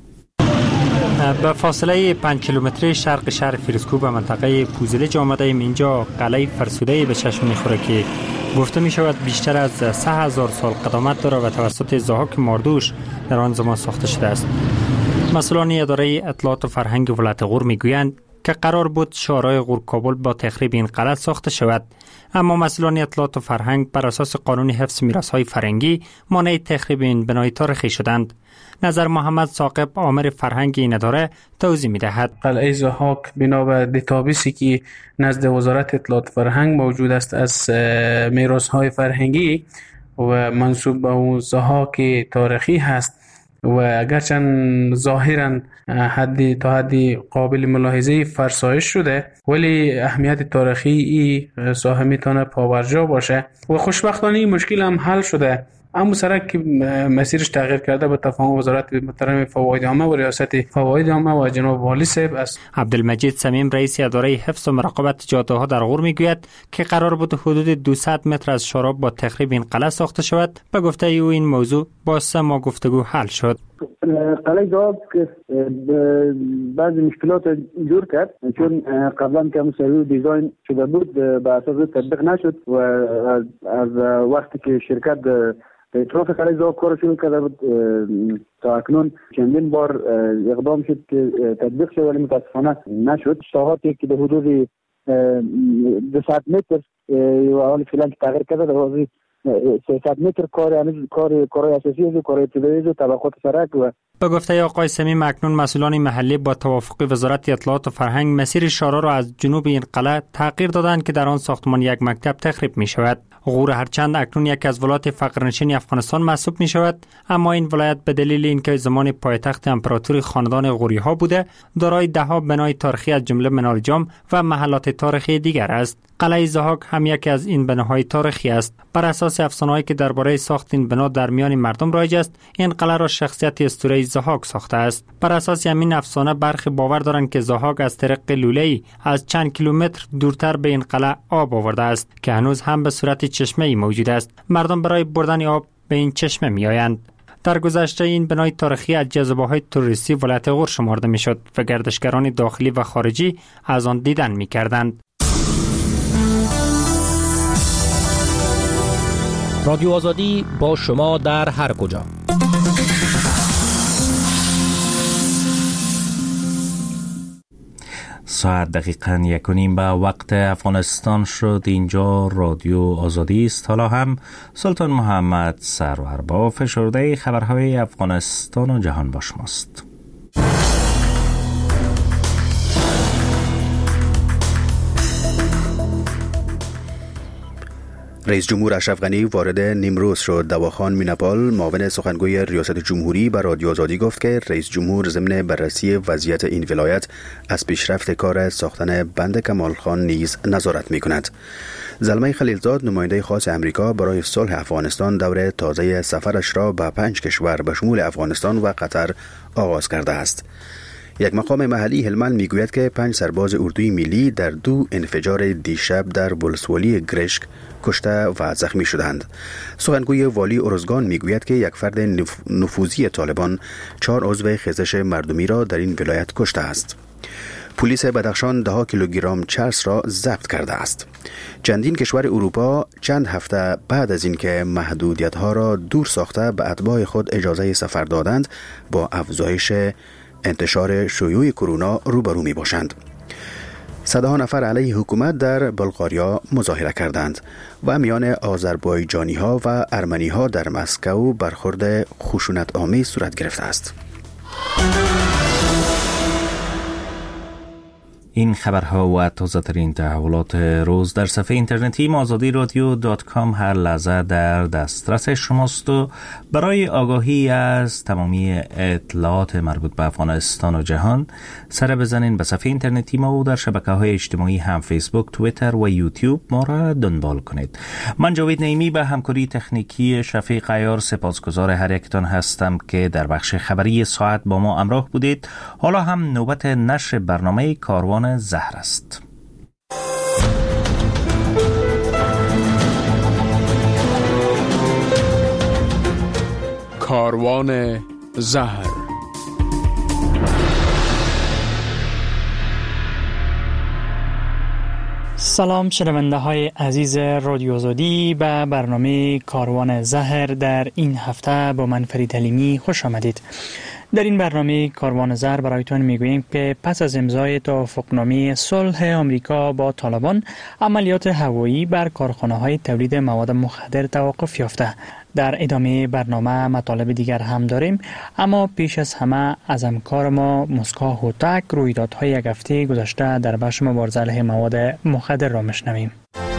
به فاصله 5 کیلومتری شرق شهر فیروزکوه به منطقه پوزلج آمده ایم. اینجا قلعه فرسوده به چشم می‌خوره که گفته می شود بیشتر از 3000 سال قدامت دارد و توسط ضحاک ماردوش در آن زمان ساخته شده است. مسئولان اداره اطلاعات و فرهنگ ولایت غور میگویند که قرار بود شورای غور کابل با تخریب این قلعه ساخته شود، اما مسئولان اطلاعات و فرهنگ بر اساس قانون حفظ میراث‌های فرهنگی مانع تخریب این بنای تاریخی شدند. نظر محمد ثاقب آمر فرهنگ این اداره توضیح می‌دهد. قلعه ضحاک بنا به دیتابیسی که نزد وزارت اطلاعات فرهنگ موجود است از میراث‌های فرهنگی و منسوب به اون ضحاک تاریخی هست و اگرچند ظاهراً حدی قابل ملاحظه فرسایش شده، ولی اهمیت تاریخی این ساحه میتونه پابرجا باشه و خوشبختانه این مشکل هم حل شده. اما سرک که مسیرش تغییر کرده به تفاهم وزارت محترم فواید عامه و ریاست فواید عامه و جناب والی صاحب است. عبدالمجید صمیم رئیس اداره حفظ و مراقبت جاده‌ها در غور میگوید که قرار بود حدود 200 متر از شراب با تخریب این قلعه ساخته شود. به گفته او این موضوع با 3 ماه گفتگو حل شد. قلعه ضحاک بعضی مشکلات جور کرد چون قبلا که مساوی دیزاین شده بود به اساس تطبیق نشد و از وقتی که شرکت اطراف قلعه ضحاک کار شروع کرده بود تا اکنون چندین بار اقدام شد که تطبیق شد ولی متاسفانه نشد. ساحاتی که به حدود 200 متر و حال فعلا تغییر کرده در حدود 300 متر کار اساسی و کار ابتدایی و طبقات سرک و به گفته آقای صمیم اکنون مسئولان محلی با توافق وزارت اطلاعات و فرهنگ مسیر شورا را از جنوب این قلعه تغییر دادند که در آن ساختمان یک مکتب تخریب می شود. غور هرچند اکنون یک از ولایات فقرنشین افغانستان محسوب می شود، اما این ولایت به دلیل اینکه زمان پایتخت امپراتوری خاندان غوری ها بوده دارای 10 بنای تاریخی از جمله منار جام و محلات تاریخی دیگر است. قلعه ضحاک هم یکی از این بناهای تاریخی است. بر اساس افسانه‌هایی که درباره ساخت این بنا در میان مردم رایج است، این قلعه را شخصیت اسطوره‌ای ضحاک ساخته است. بر اساس همین افسانه برخی باور دارند که ضحاک از طریق لوله‌ای از چند کیلومتر دورتر به این قلعه آب آورده است که هنوز هم به صورت چشمه‌ای موجود است. مردم برای بردن آب به این چشمه می‌آیند. در گذشته این بنای تاریخی از جاذبه‌های توریستی ولایت غور شمرده می‌شد و گردشگران داخلی و خارجی از آن دیدن می‌کردند. رادیو آزادی با شما در هر کجا. ساعت دقیقاً 1:30 به وقت افغانستان شد. اینجا رادیو آزادی است. حالا هم سلطان محمد سرور با فشرده خبرهای افغانستان و جهان با شماست. رئیس جمهور اشرف غنی وارد نیمروز شد. دواخان میناپال معاون سخنگوی ریاست جمهوری به رادیو آزادی گفت که رئیس جمهور ضمن بررسی وضعیت این ولایت از پیشرفت کار ساختن بند کمال خان نیز نظارت می‌کند. زلمه خلیلزاد نماینده خاص امریکا برای صلح افغانستان دور تازه سفرش را به 5 کشور به شمول افغانستان و قطر آغاز کرده است. یک مقام محلی هلمند میگوید که 5 سرباز اردوی ملی در 2 انفجار دیشب در ولسوالی گرشک کشته و زخمی شدند. سخنگوی والی ارزگان میگوید که یک فرد نفوذی طالبان 4 عضو خیزش مردمی را در این ولایت کشته است. پلیس بدخشان 10 کیلوگرم چرس را ضبط کرده است. چندین کشور اروپا چند هفته بعد از اینکه محدودیت‌ها را دور ساخته به اتباع خود اجازه سفر دادند، با افزایش انتشار شیوع کرونا روبرو می باشند. صدها نفر علیه حکومت در بلغاریا مظاهره کردند و میان آذربایجانی ها و ارمنی ها در مسکو برخورد خشونت آمیز صورت گرفته است. این خبرها و تازه ترین تحولات روز در صفحه اینترنتی azadiradyo.com هر لحظه در دسترس شماست و برای آگاهی از تمامی اطلاعات مربوط به افغانستان و جهان سر بزنین به صفحه اینترنتی ما و در شبکه‌های اجتماعی هم فیسبوک، توییتر و یوتیوب ما را دنبال کنید. من جاوید نعیمی به همکاری تکنیکی شفیق عیار سپاسگزار هر یکتان هستم که در بخش خبری ساعت با ما همراه بودید. حالا هم نوبت نشر برنامه کاروان زهر است. کاروان زهر. سلام شنونده های عزیز رادیو آزادی، به برنامه کاروان زهر در این هفته با من فرید حلیمی خوش آمدید. در این برنامه کاروان زهر برایتان میگوییم که پس از امضای توافقنامه صلح آمریکا با طالبان، عملیات هوایی بر کارخانه‌های تولید مواد مخدر توقف یافته. در ادامه برنامه مطالب دیگر هم داریم، اما پیش از همه از همکار ما مسکا هوتک رویدادهای یک هفته گذشته در بخش مبارزه علیه مواد مخدر را میشنویم.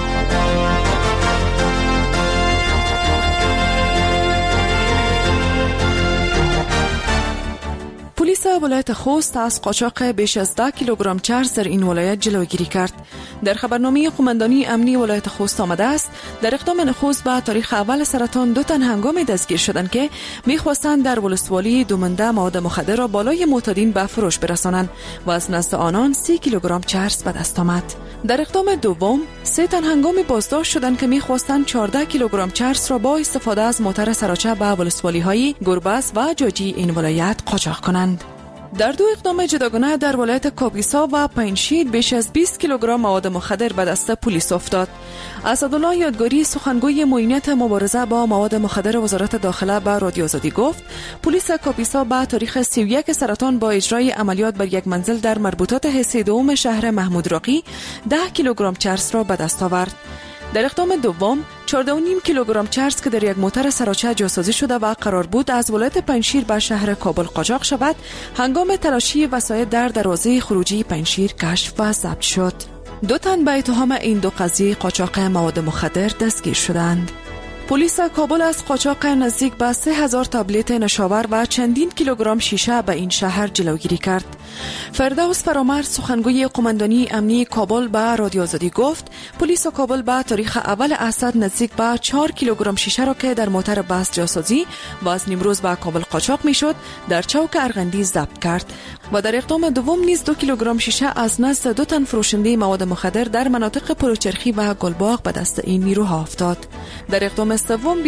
پلیس ولایت خوست از قاچاق بیش از 10 کیلوگرم چرس در این ولایت جلوگیری کرد. در خبرنامه قماندانی امنی ولایت خوست آمده است در اقدام نخست به تاریخ اول سرطان 2 تن هنگامی دستگیر شدند که می‌خواستند در ولسوالی دومنده مواد مخدر را بالای معتادین به فروش برسانند و از نزد آنان 30 کیلوگرم چرس به دست آمد. در اقدام دوم 3 تن هنگامی بازداشت شدند که می‌خواستند 14 کیلوگرم چرس را با استفاده از موتر سراچه به ولسوالی‌های گربز و جاجی این ولایت قاچاق کنند. در 2 اقدام جداگانه در ولایت کاپیسا و پنجشیر بیش از 20 کیلوگرم مواد مخدر به دست پلیس افتاد. اسدالله یادگاری سخنگوی معینیت مبارزه با مواد مخدر وزارت داخله به رادیو آزادی گفت پلیس کاپیسا به تاریخ 31 سرطان با اجرای عملیات بر یک منزل در مربوطات حصه دوم شهر محمود راقی 10 کیلوگرم چرس را به دست آورد. در اقدام دوم 14.5 کیلوگرم چرس که در یک موتر سراچه جاسازی شده و قرار بود از ولایت پنجشیر به شهر کابل قاچاق شود، هنگام تلاشی وسایل در دروازه خروجی پنجشیر کشف و ضبط شد. 2 تن به اتهام این 2 قضیه قاچاق مواد مخدر دستگیر شدند. پلیس کابل از قاچاق نزدیک به 3000 تابلت نشاور و چندین کیلوگرم شیشه به این شهر جلوگیری کرد. فردوس فرامرد سخنگوی قماندانی امنی کابل به رادیو آزادی گفت پلیس کابل به تاریخ اول اسد نزدیک به 4 کیلوگرم شیشه را که در موتر بس جاسازی و از نیمروز به کابل قاچاق میشد در چوک ارغندی ضبط کرد و در اقدام دوم نیز 2 کیلوگرم شیشه از نزد 2 تن فروشنده مواد مخدر در مناطق پلوچرخی و گلباغ به دست این نیروها افتاد. در اقدام سوم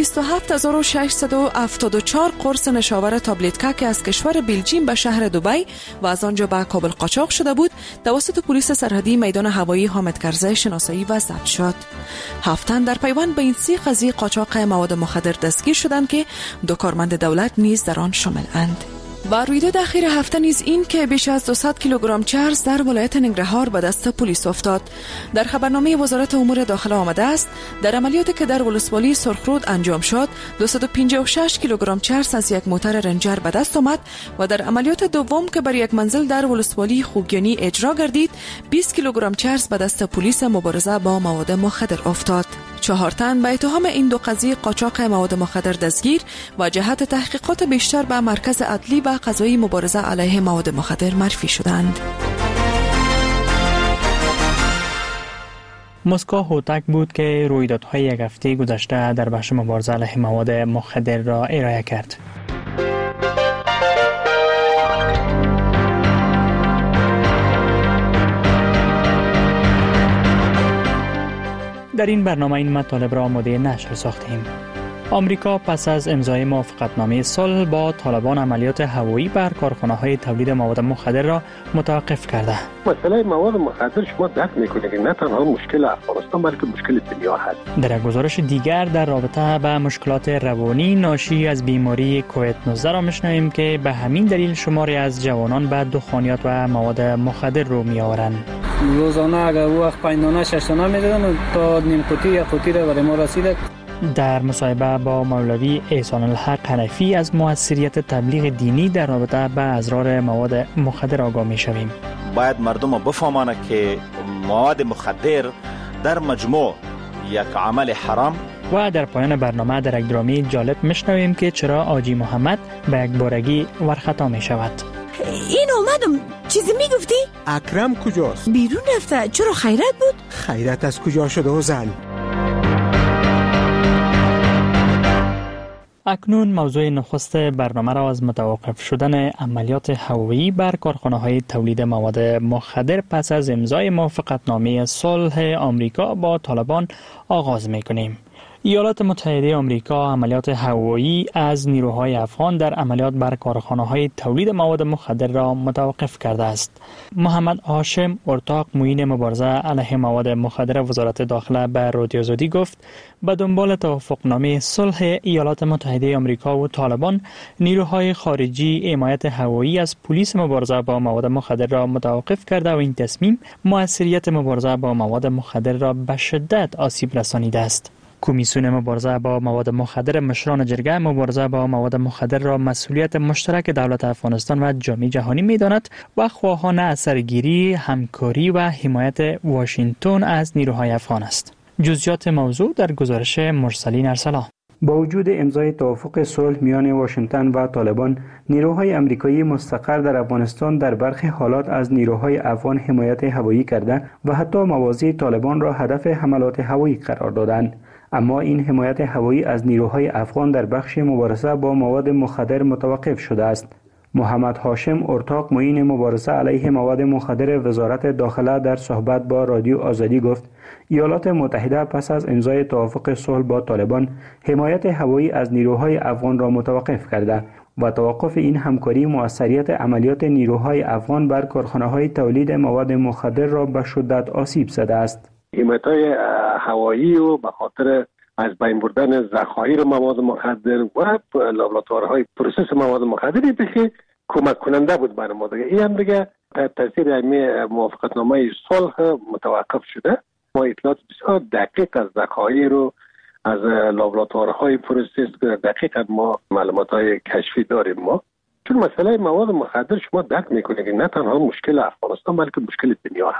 27674 قرص نشاور تابلت که از کشور بلژیم به شهر دبی و از آنجا به کابل قاچاق شده بود توسط پلیس سرحدی میدان هوایی حامد کرزی شناسایی و ضبط شد. 7 تن در پیوند به این 3 قضیه قاچاق مواد مخدر دستگیر شدند که 2 کارمند دولت نیز در آن شامل اند. و رویداد اخیر هفته نیز این که بیش از 200 کیلوگرم چرس در ولایت ننگرهار به دست پلیس افتاد. در خبرنامه وزارت امور داخله آمده است در عملیاتی که در ولسوالی سرخرود انجام شد 256 کیلوگرم چرس از یک موتر رنجر به دست آمد و در عملیات دوم که بر یک منزل در ولسوالی خوگیانی اجرا گردید 20 کیلوگرم چرس به دست پلیس مبارزه با مواد مخدر افتاد. 4 تن به اتهام این 2 قضیه قاچاق مواد مخدر دستگیر و جهت تحقیقات بیشتر به مرکز عدلی و قضایی مبارزه علیه مواد مخدر معرفی شدند. مسکو هوتک بود که رویدادهای یک هفته گذشته در بخش مبارزه علیه مواد مخدر را ارائه کرد. در این برنامه این مطالب را آماده نشر ساختیم. آمریکا پس از امضای موافقتنامه صلح با طالبان عملیات هوایی بر کارخانه‌های تولید مواد مخدر را متوقف کرده. مسئله مواد مخدر شما درک می‌کنید که نه تنها مشکل افغانستان بلکه مشکل دنیا هست. در یک گزارش دیگر در رابطه با مشکلات روانی ناشی از بیماری کووید 19 را می‌شنویم که به همین دلیل شماری از جوانان به دخانیات و مواد مخدر رو می‌آورند. روزانه اگر وقت پایانه ششانه می‌دادن تا نیم قوطی یا قوطی را برای ما رسیده. در مصاحبه با مولوی احسان الحق حنفی از موثریت تبلیغ دینی در رابطه با اضرار مواد مخدر آگاه می‌شویم. باید مردم بفهمند که مواد مخدر در مجموع یک عمل حرام. و در پایان برنامه در یک درامی جالب می‌شنویم که چرا آجی محمد به یک بارگی ورخطا می‌شود. این اومدم چیزی میگفتی؟ اکرم کجاست؟ بیرون رفته. چرا خیرت بود؟ خیرت از کجا شده و زن؟ اکنون موضوع نخست برنامه را از متوقف شدن عملیات هوایی بر کارخانه‌های تولید مواد مخدر پس از امضای موافقتنامه صلح آمریکا با طالبان آغاز می‌کنیم. ایالات متحده آمریکا عملیات هوایی از نیروهای افغان در عملیات بر کارخانه‌های تولید مواد مخدر را متوقف کرده است. محمد هاشم ارتاق معین مبارزه علیه مواد مخدر وزارت داخله به رادیو آزادی گفت به دنبال توافقنامه صلح ایالات متحده آمریکا و طالبان نیروهای خارجی حمایت هوایی از پلیس مبارزه با مواد مخدر را متوقف کرده و این تصمیم موثریت مبارزه با مواد مخدر را به شدت آسیب رسانیده است. کمیسیون مبارزه با مواد مخدر مشران جرگه مبارزه با مواد مخدر را مسئولیت مشترک دولت افغانستان و جامعه جهانی می‌داند و خواهان اثرگیری، همکاری و حمایت واشنگتن از نیروهای افغان است. جزئیات موضوع در گزارش مرسلین ارسلا. با وجود امضای توافق صلح میان واشنگتن و طالبان، نیروهای آمریکایی مستقر در افغانستان در برخی حالات از نیروهای افغان حمایت هوایی کرده و حتی مواضع طالبان را هدف حملات هوایی قرار دادند. اما این حمایت هوایی از نیروهای افغان در بخش مبارزه با مواد مخدر متوقف شده است. محمد هاشم ارتاق معین مبارزه علیه مواد مخدر وزارت داخله در صحبت با رادیو آزادی گفت ایالات متحده پس از امضای توافق صلح با طالبان حمایت هوایی از نیروهای افغان را متوقف کرده و توقف این همکاری موثریت عملیات نیروهای افغان بر کارخانه‌های تولید مواد مخدر را به شدت آسیب زده است. حمایت‌های هوایی و به خاطر از بین بردن ذخایر مواد مخدر و لابراتوارهای پروسس مواد مخدری که کمک کننده بود برای ما دیگه. این هم دیگه تاثیر موافقتنامه صلح متوقف شده. ما اطلاعات بسیار دقیق از ذخایر رو از لابراتوارهای پروسس دقیق ما معلومات‌های کشفی داریم ما. چون مسئله مواد مخدر شما درک میکنید که نه تنها مشکل افغانستان بلکه مشکل دنیا هست.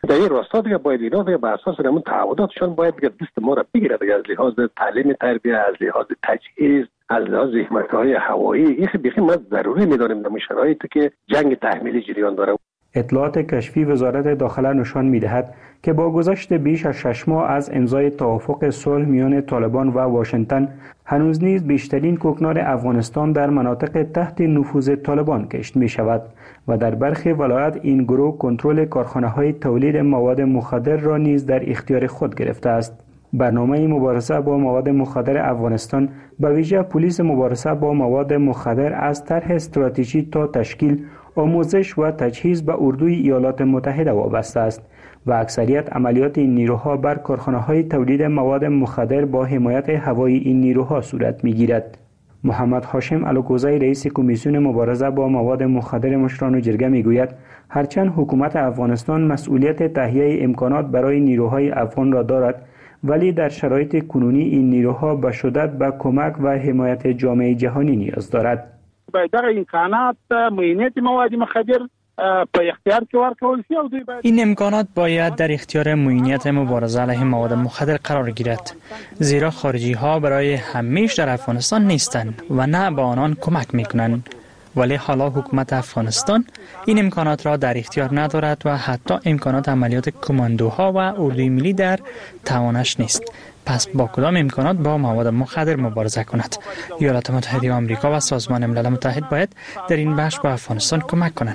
در این راستا دیگه باید اینا دیگه بر اساس همون تعهداتشون باید دیگه دست ما را بگیره دیگه، از لحاظ تعلیم تربیه، از لحاظ تجهیز، از لحاظ حمایت‌های هوایی. این بیخی ما ضروری می‌داریم در شرایطی که جنگ تحمیلی جریان داره. اطلاعات کشفی وزارت داخله نشان می‌دهد که با گذشت بیش از 6 ماه از امضای توافق صلح میان طالبان و واشنگتن، هنوز نیز بیشترین کوکنار افغانستان در مناطق تحت نفوذ طالبان کشت می‌شود و در برخی ولایات این گروه کنترل کارخانه‌های تولید مواد مخدر را نیز در اختیار خود گرفته است. برنامه مبارزه با مواد مخدر افغانستان به ویژه پلیس مبارزه با مواد مخدر از طرح استراتژی تا تشکیل، آموزش و تجهیز به اردوی ایالات متحده وابسته است و اکثریت عملیات این نیروها بر کارخانه‌های تولید مواد مخدر با حمایت هوایی این نیروها صورت می‌گیرد. محمد هاشم الوکوزی رئیس کمیسیون مبارزه با مواد مخدر مشران جرگه میگوید هرچند حکومت افغانستان مسئولیت تهیه امکانات برای نیروهای افغان را دارد، ولی در شرایط کنونی این نیروها به شدت به کمک و حمایت جامعه جهانی نیاز دارد. باید دغه امکانات معینیت مواد مخدر په اختیار کې ورکول شي او دوی باید این امکانات باید در اختیار معینیت مبارزه علیه مواد مخدر قرار گیرد، زیرا خارجی ها برای همیشه در افغانستان نیستند و نه به آنان کمک میکنند. ولی حالا حکومت افغانستان این امکانات را در اختیار ندارد و حتی امکانات عملیات کماندوها و اردوی ملی در توانش نیست. پس با کدام امکانات با مواد مخدر مبارزه کند؟ ایالات متحده آمریکا و سازمان ملل متحد باید در این بخش به افغانستان کمک کنند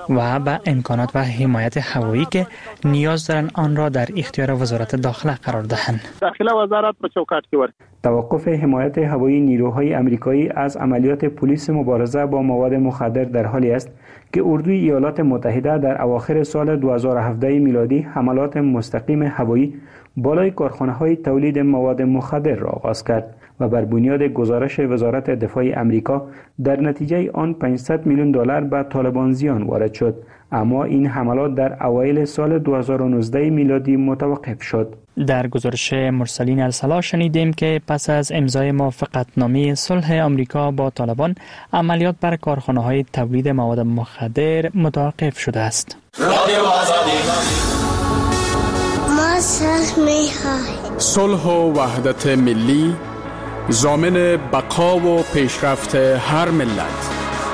و به امکانات و حمایت هوایی که نیاز دارند آن را در اختیار وزارت داخله قرار دهند. داخله وزارت په چوکاټ کې ورکړي. توقف حمایت هوایی نیروهای آمریکایی از عملیات پلیس مبارزه با مواد مخدر در حالی است که اردوی ایالات متحده در اواخر سال 2017 میلادی حملات مستقیم هوایی بالای کارخانه‌های تولید مواد مخدر را آغاز کرد و بر بنیاد گزارش وزارت دفاع آمریکا در نتیجه آن $500 میلیون به طالبان زیان وارد شد، اما این حملات در اوایل سال 2019 میلادی متوقف شد. در گزارش مرسلین الصلاح شنیدیم که پس از امضای موافقتنامه صلح آمریکا با طالبان، عملیات بر کارخانه‌های تولید مواد مخدر متوقف شده است. صلح و وحدت ملی ضامن بقا و پیشرفت هر ملت.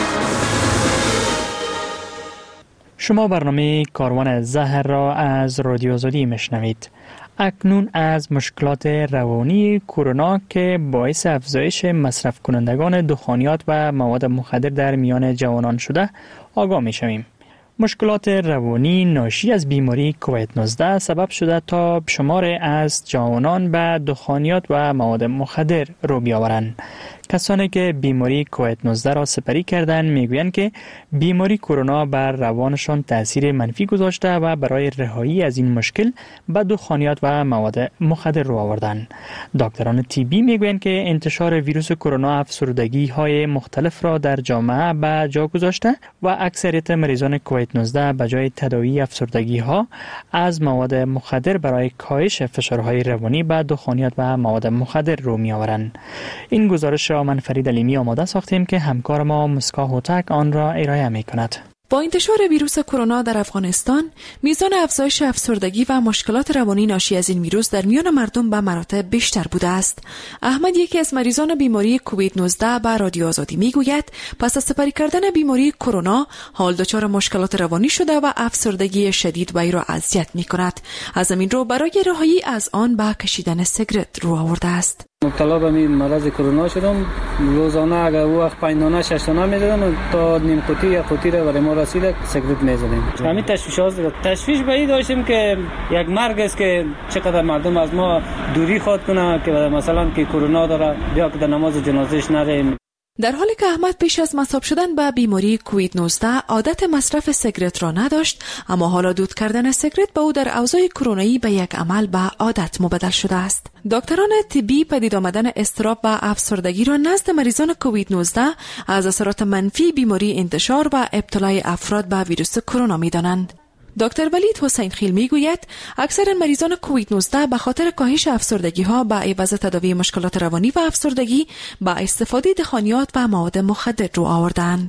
شما برنامه کاروان زهر را از رادیو آزادی میشنوید. اکنون از مشکلات روانی کرونا که باعث افزایش مصرف کنندگان دخانیات و مواد مخدر در میان جوانان شده آگاه میشویم. مشکلات روانی ناشی از بیماری کووید 19 سبب شده تا شمار از جوانان به دخانیات و مواد مخدر رو بیاورند. کسانی که بیماری کووید 19 را سپری کردند میگویند که بیماری کرونا بر روانشان تاثیر منفی گذاشته و برای رهایی از این مشکل به دخانیات و مواد مخدر رو آوردند. دکتران طبی میگویند که انتشار ویروس کرونا افسردگی های مختلف را در جامعه به جا گذاشته و اکثریت مریضان کووید 19 به جای تداوی افسردگی ها از مواد مخدر برای کاهش فشارهای روانی به دخانیات و مواد مخدر رو می آورند. این گزارش را من فرید علیمی آماده ساختیم که همکار ما مسکا هوتک آن را ارائه می کند. با انتشار ویروس کرونا در افغانستان، میزان افزایش افسردگی و مشکلات روانی ناشی از این ویروس در میان مردم به مراتب بیشتر بوده است. احمد، یکی از مریضان بیماری کووید 19 به رادیو آزادی میگوید پس از سپری کردن بیماری کرونا حال دچار مشکلات روانی شده و افسردگی شدید وی را اذیت میکند. از همین رو برای رهایی از آن به کشیدن سیگارت رو آورده است. مبتلا به مرض کرونا شدم. روزانه اگر وقت 5 دانه 6 دانه می‌زدم تا نیم قوطی یا قوطی را برای ما رسید سیگارت می‌زدیم. همین تشویش به این داشتیم که یک مرگ است که چقدر مردم از ما دوری خواد کنه که مثلا که کرونا داره بیا که در نماز جنازهش نریم. در حالی که احمد پیش از مصاب شدن به بیماری کووید 19 عادت مصرف سیگارت را نداشت، اما حالا دود کردن سیگارت به او در اوضاع کرونایی به یک عمل به عادت مبدل شده است. دکتران طبی پدید آمدن اضطراب و افسردگی را نزد مریضان کووید 19 از اثرات منفی بیماری انتشار و ابتلای افراد به ویروس کرونا می‌دانند. دکتر ولید حسین خیل میگوید اکثر مریضان کووید 19 به خاطر کاهش افسردگی ها به عوض تداوی مشکلات روانی و افسردگی با استفاده دخانیات و مواد مخدر رو آوردند.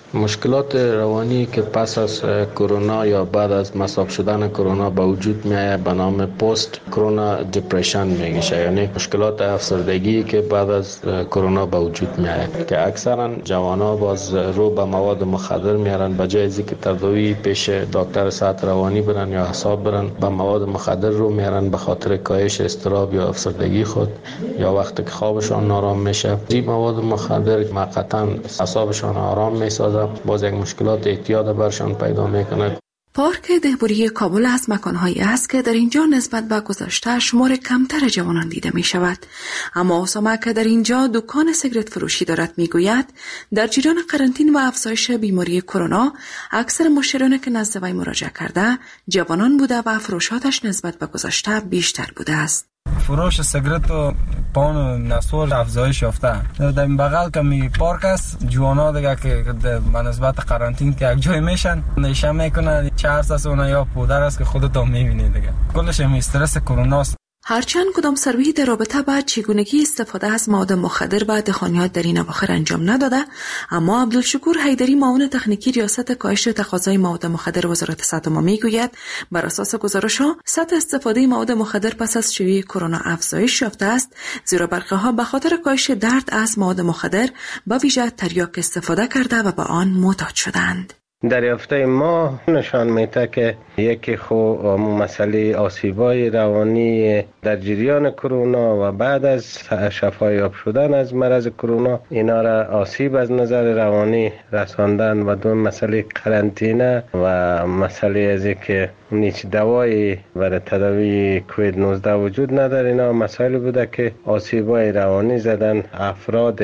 مشکلات روانی که پس از کرونا یا بعد از مصاب شدن کرونا به وجود میایه به نام پست کرونا دپرشن میگه، یعنی مشکلات افسردگی که بعد از کرونا به وجود میایه که اکثرا جوانا باز رو به مواد مخدر میارن، به جای از اینکه تداوی پیش دکتر صحت روانی برن یا اعصاب برن به مواد مخدر رو میارن به خاطر کاهش اضطراب یا افسردگی خود یا وقتی که خوابشان نارام میشه. این مواد مخدر موقتا اعصابشان آرام میسازه، باز یک مشکلات اعتیاد برشان پیدا میکنه. پارک دهبوری کابل از مکانهایی است که در اینجا نسبت به گذشته شمار کمتر جوانان دیده می شود. اما اسامه که در اینجا دکان سیگرت فروشی دارد می گوید در جریان قرنطینه و افزایش بیماری کرونا اکثر مشتریانی که نزد وی مراجعه کرده جوانان بوده و فروشاتش نسبت به گذشته بیشتر بوده است. فروش سیگرت و پان و نسول افزایش یافته. در این بغل که می پارک است جوانا دیگه که به نسبت قرنطینه که یک جای میشن نشه میکنن، چرس است اونها یا پودر است که خودت هم میبینی دیگه. کلش هم استرس کرونا است. هرچند کدام سروی در رابطه با چگونگی استفاده از مواد مخدر و دخانیات در این اواخر انجام نداده، اما عبدالشکور حیدری معاون تکنیکی ریاست کاهش تقاضای مواد مخدر وزارت صحت میگوید بر اساس گزارش‌ها سطح استفاده مواد مخدر پس از شیوع کرونا افزایش یافته است، زیرا برخی‌ها به خاطر کاهش درد از مواد مخدر به ویژه تریاک استفاده کرده و به آن معتاد شدند. دریافته ما نشان میده که یکی مسئله آسیبای روانی در جریان کرونا و بعد از شفایاب شدن از مرض کرونا اینا را آسیب از نظر روانی رساندن و دو مسئله قرنطینه و مسئله از که هیچ دوایی برای تداوی کووید 19 وجود نداره. اینا مسائل بوده که آسیبای روانی زدن افراد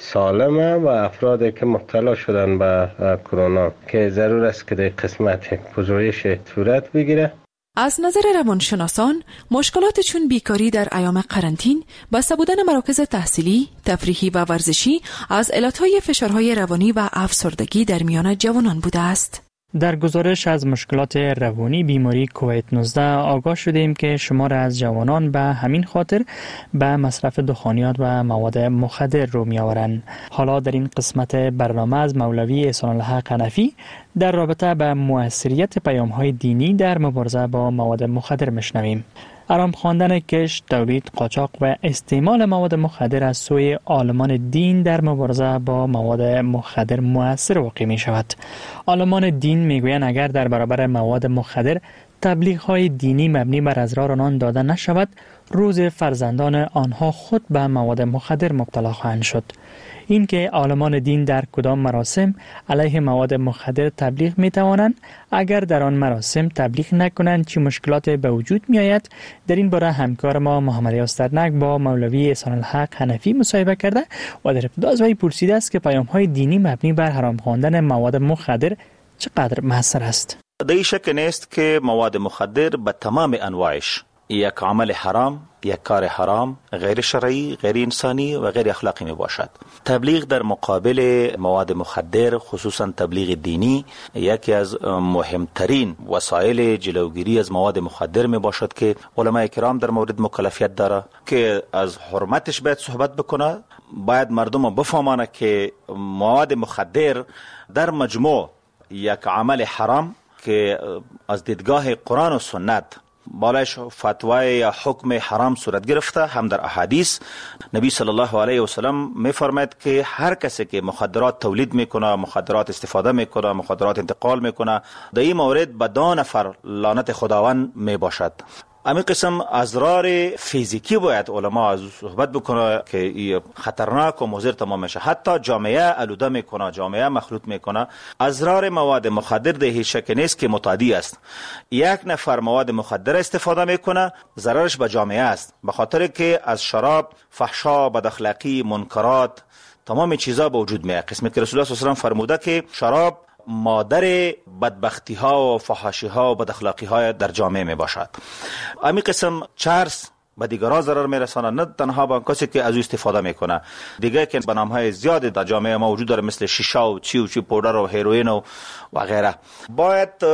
سالمه و افرادی که مبتلا شدن به کرونا که ضرور است که در قسمت یک پژوهش صورت بگیره. از نظر روانشناسان مشکلات چون بیکاری در ایام قرنطین، بسته بودن مراکز تحصیلی، تفریحی و ورزشی از علتهای فشارهای روانی و افسردگی در میان جوانان بوده است. در گزارش از مشکلات روانی بیماری کووید 19 آگاه شدیم که شمار از جوانان به همین خاطر به مصرف دخانیات و مواد مخدر رو می آورند. حالا در این قسمت برنامه از مولوی احسان الحق حنفی در رابطه به مؤثریت پیام‌های دینی در مبارزه با مواد مخدر میشنویم. آرام خواندن کشت، تولید، قاچاق و استعمال مواد مخدر از سوی عالمان دین در مبارزه با مواد مخدر مؤثر واقع می شود. عالمان دین می گویند اگر در برابر مواد مخدر تبلیغ‌های دینی مبنی بر اسرار آنان داده نشود، روز فرزندان آنها خود به مواد مخدر مبتلا خواهند شد. این که عالمان دین در کدام مراسم علیه مواد مخدر تبلیغ می توانند، اگر در آن مراسم تبلیغ نکنند چه مشکلات به وجود می آید، در این باره همکار ما محمد استرنک با مولوی احسان الحق حنفی مصاحبه کرده و در ابتدا از وی پرسیده است که پیام‌های دینی مبنی بر حرام خواندن مواد مخدر چقدر مؤثر است. در شک نیست که مواد مخدر به تمام انواعش یک عمل حرام، یک کار حرام، غیر شرعی، غیر انسانی و غیر اخلاقی می باشد. تبلیغ در مقابل مواد مخدر، خصوصا تبلیغ دینی، یکی از مهمترین وسایل جلوگیری از مواد مخدر می باشد که علماء کرام در مورد مکلفیت داره که از حرمتش باید صحبت بکنه. باید مردم بفهمانه که مواد مخدر در مجموع یک عمل حرام که از دیدگاه قرآن و سنت بالایش فتوای یا حکم حرام صورت گرفته، هم در احادیث نبی صلی الله علیه و سلم می‌فرماید که هر کسی که مخدرات تولید میکنه، مخدرات استفاده میکنه، مخدرات انتقال میکنه، در این مورد به 2 نفر لعنت خداوند میباشد. امی قسم اضرار فیزیکی باید علما از صحبت بکنه که خطرناک و مضر تمام میشه. حتی جامعه آلوده میکنه، جامعه مخلوط میکنه. اضرار مواد مخدر ده هیچ شک نیست که متعدی است. یک نفر مواد مخدر استفاده میکنه، ضررش به جامعه است، به خاطر که از شراب فحشا، بد اخلاقی، منکرات، تمام چیزا به وجود میاد. قسمی که رسول الله صلی الله علیه و سلم فرموده که شراب مادر بدبختی ها و فحاشی ها و بداخلاقی های در جامعه می باشد. امی قسم چرس به دیگران ضرر می رسانه، نه تنها به کسی که از او استفاده میکنه. دیگه که به نام های زیادی در جامعه ما وجود داره، مثل شیشه و چی پودر و هیروئین و غیره. باید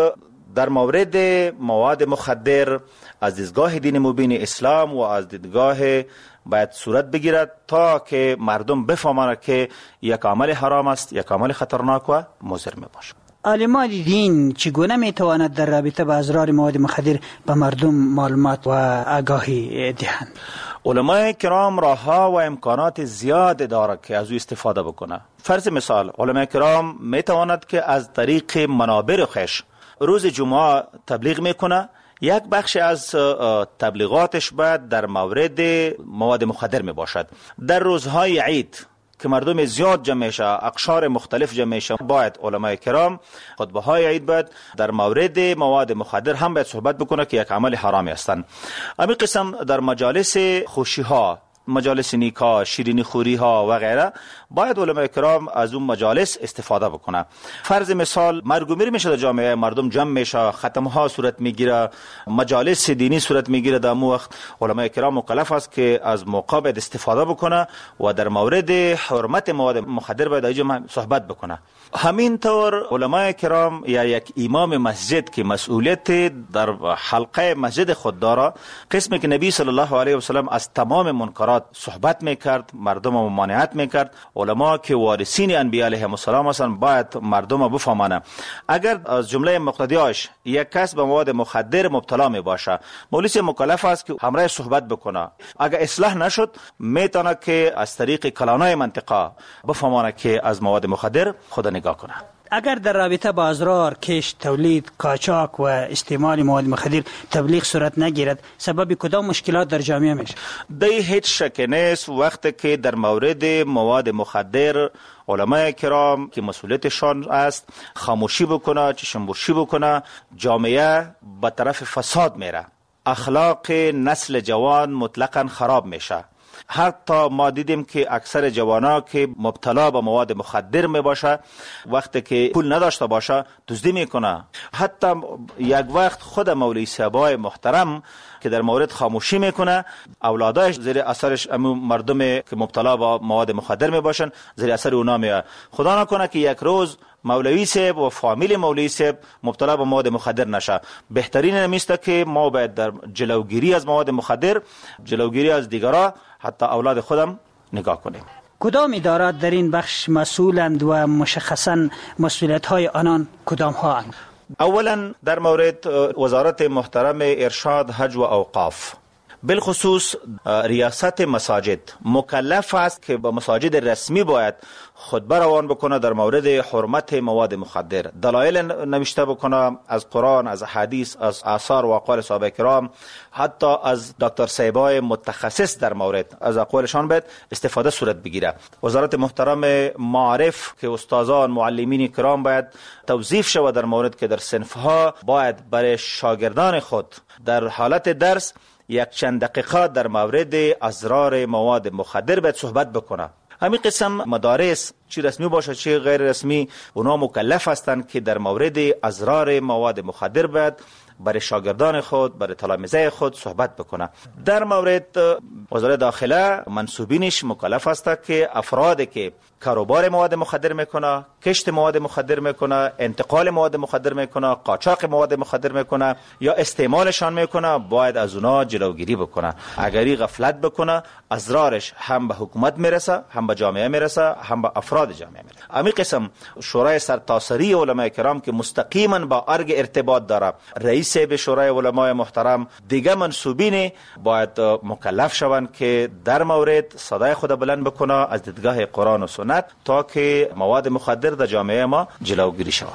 در مورد مواد مخدر از دیدگاه دین مبین اسلام و از دیدگاه باید صورت بگیرد تا که مردم بفهمند که یک عمل حرام است، یک عمل خطرناک و مضر می باشد. علمای دین چگونه میتواند در رابطه با اضرار مواد مخدر به مردم معلومات و آگاهی دهند؟ علمای کرام راهها و امکانات زیاد دارد که از او استفاده بکنه. فرض مثال علمای کرام میتواند که از طریق منابر خویش روز جمعه تبلیغ میکنه، یک بخش از تبلیغاتش باید در مورد مواد مخدر می باشد. در روزهای عید که مردم زیاد جمع میشه، اقشار مختلف جمع میشه، باید علمای کرام خطبه های عید باید در مورد مواد مخدر هم باید صحبت بکنه که یک عمل حرامی هستند. همین قسم در مجالس خوشی ها، مجالس نیکا، شیرینی خوری ها و غیره باید علمای کرام از اون مجالس استفاده بکنه. فرض مثال مرگ و میر میشه در جامعه، مردم جمع میشه، ختم ها صورت میگیره، مجالس دینی صورت میگیره، در مو وقت علمای کرام مکلف است که از موقع باید استفاده بکنه و در مورد حرمت مواد مخدر باید اینجا صحبت بکنه. همین طور علمای کرام یا یک امام مسجد که مسئولیت در حلقه مسجد خود داره، قسمی که نبی صلی الله علیه و سلم از تمام منکرات صحبت میکرد، مردم ممانعت میکرد، علما که وارثین انبیاء علیهم السلام هستند باید مردم بفهمانه. اگر از جمله مقتدیاش یک کس به مواد مخدر مبتلا می باشه، مولوی مکلف است که همراه صحبت بکنه. اگر اصلاح نشد میتونه که از طریق کلانای منطقه بفهمانه که از مواد مخدر خود نگاه کنه. اگر در رابطه با اضرار کشت، تولید، قاچاق و استعمال مواد مخدر تبلیغ صورت نگیرد، سبب کدام مشکلات در جامعه میشه؟ دی هیچ شک نیست وقتی که در مورد مواد مخدر علمای کرام که مسئولیتشان است خاموشی بکنه، چشم‌پوشی بکنه، جامعه به طرف فساد میره، اخلاق نسل جوان مطلقاً خراب میشه. حتی ما دیدیم که اکثر جوانا که مبتلا به مواد مخدر می باشه، وقتی که پول نداشته باشه دزدی میکنه. حتی یک وقت خود مولوی صاحبای محترم که در مورد خاموشی میکنه، اولادایش زیر اثرش مردم که مبتلا به مواد مخدر می باشن زیر اثر اونا میاد. خدا نکنه که یک روز مولوی صاحب و فامیل مولوی صاحب مبتلا به مواد مخدر نشه. بهترین نمیسته که ما باید در جلوگیری از مواد مخدر، جلوگیری از دیگران، حتی اولاد خودم نگاه کنیم. کدام ادارات در این بخش مسئولند و مشخصاً مسئولیت های آنان کدام ها اند؟ اولا در مورد وزارت محترم ارشاد، حج و اوقاف، بالخصوص ریاست مساجد مکلف است که با مساجد رسمی باید خطبه روان بکنه در مورد حرمت مواد مخدر، دلایل نوشته بکنه از قرآن، از حدیث، از آثار و اقوال صحابه کرام، حتی از دکتر صاحبای متخصص در مورد از اقوالشان باید استفاده صورت بگیره. وزارت محترم معارف که استادان، معلمین کرام باید توظیف شود در مورد که در صنفها باید برای شاگردان خود در حالت درس یک چند دقیقه در مورد اضرار مواد مخدر باید صحبت بکنه. همین قسم مدارس چی رسمی باشه چی غیر رسمی، اونا مکلف هستند که در مورد اضرار مواد مخدر باید برای شاگردان خود، برای تلامذه خود صحبت بکنه. در مورد وزارت داخله منصوبینش مکلف است که افرادی که کاروبار مواد مخدر میکنه، کشت مواد مخدر میکنه، انتقال مواد مخدر میکنه، قاچاق مواد مخدر میکنه یا استعمالشان میکنه باید از اونا جلوگیری بکنه. اگری غفلت بکنه اضرارش هم به حکومت میرسه، هم به جامعه میرسه، هم به افراد جامعه میرسه. همین قسم شورای سرتاسری علمای کرام که مستقیما با ارگ ارتباط داره، رئیس به شورای علمای محترم، دیگه منصوبین باید مکلف شوند که در مورد صدای خود بلند بکنه از دیدگاه قرآن و سنت تا که مواد مخدر در جامعه ما جلوگیری شود.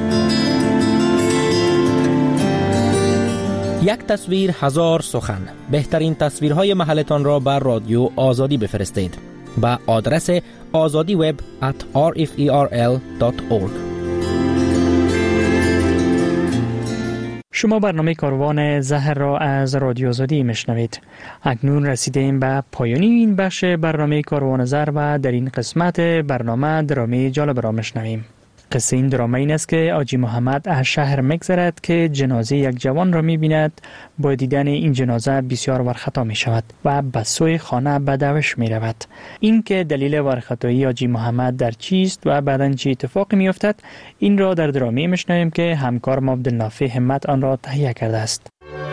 یک تصویر هزار سخن. بهترین تصویرهای محلتان را بر رادیو آزادی بفرستید به آدرس azadiweb@rferl.org. شما برنامه کاروان زهر را از رادیو آزادی میشنوید. اکنون رسیدیم به پایان این بخش برنامه کاروان زهر و در این قسمت برنامه درامی جالب را میشنویم. قصه این درامه این است که آجی محمد از شهر میگذرد که جنازه یک جوان را میبیند. با دیدن این جنازه بسیار ورخطا می شود و به سوی خانه بدوش می رود. این که دلیل ورخطایی آجی محمد در چیست و بعداً چه اتفاقی می افتد، این را در درامه میشنویم که همکار ما عبدالنافع همت آن را تهیه کرده است.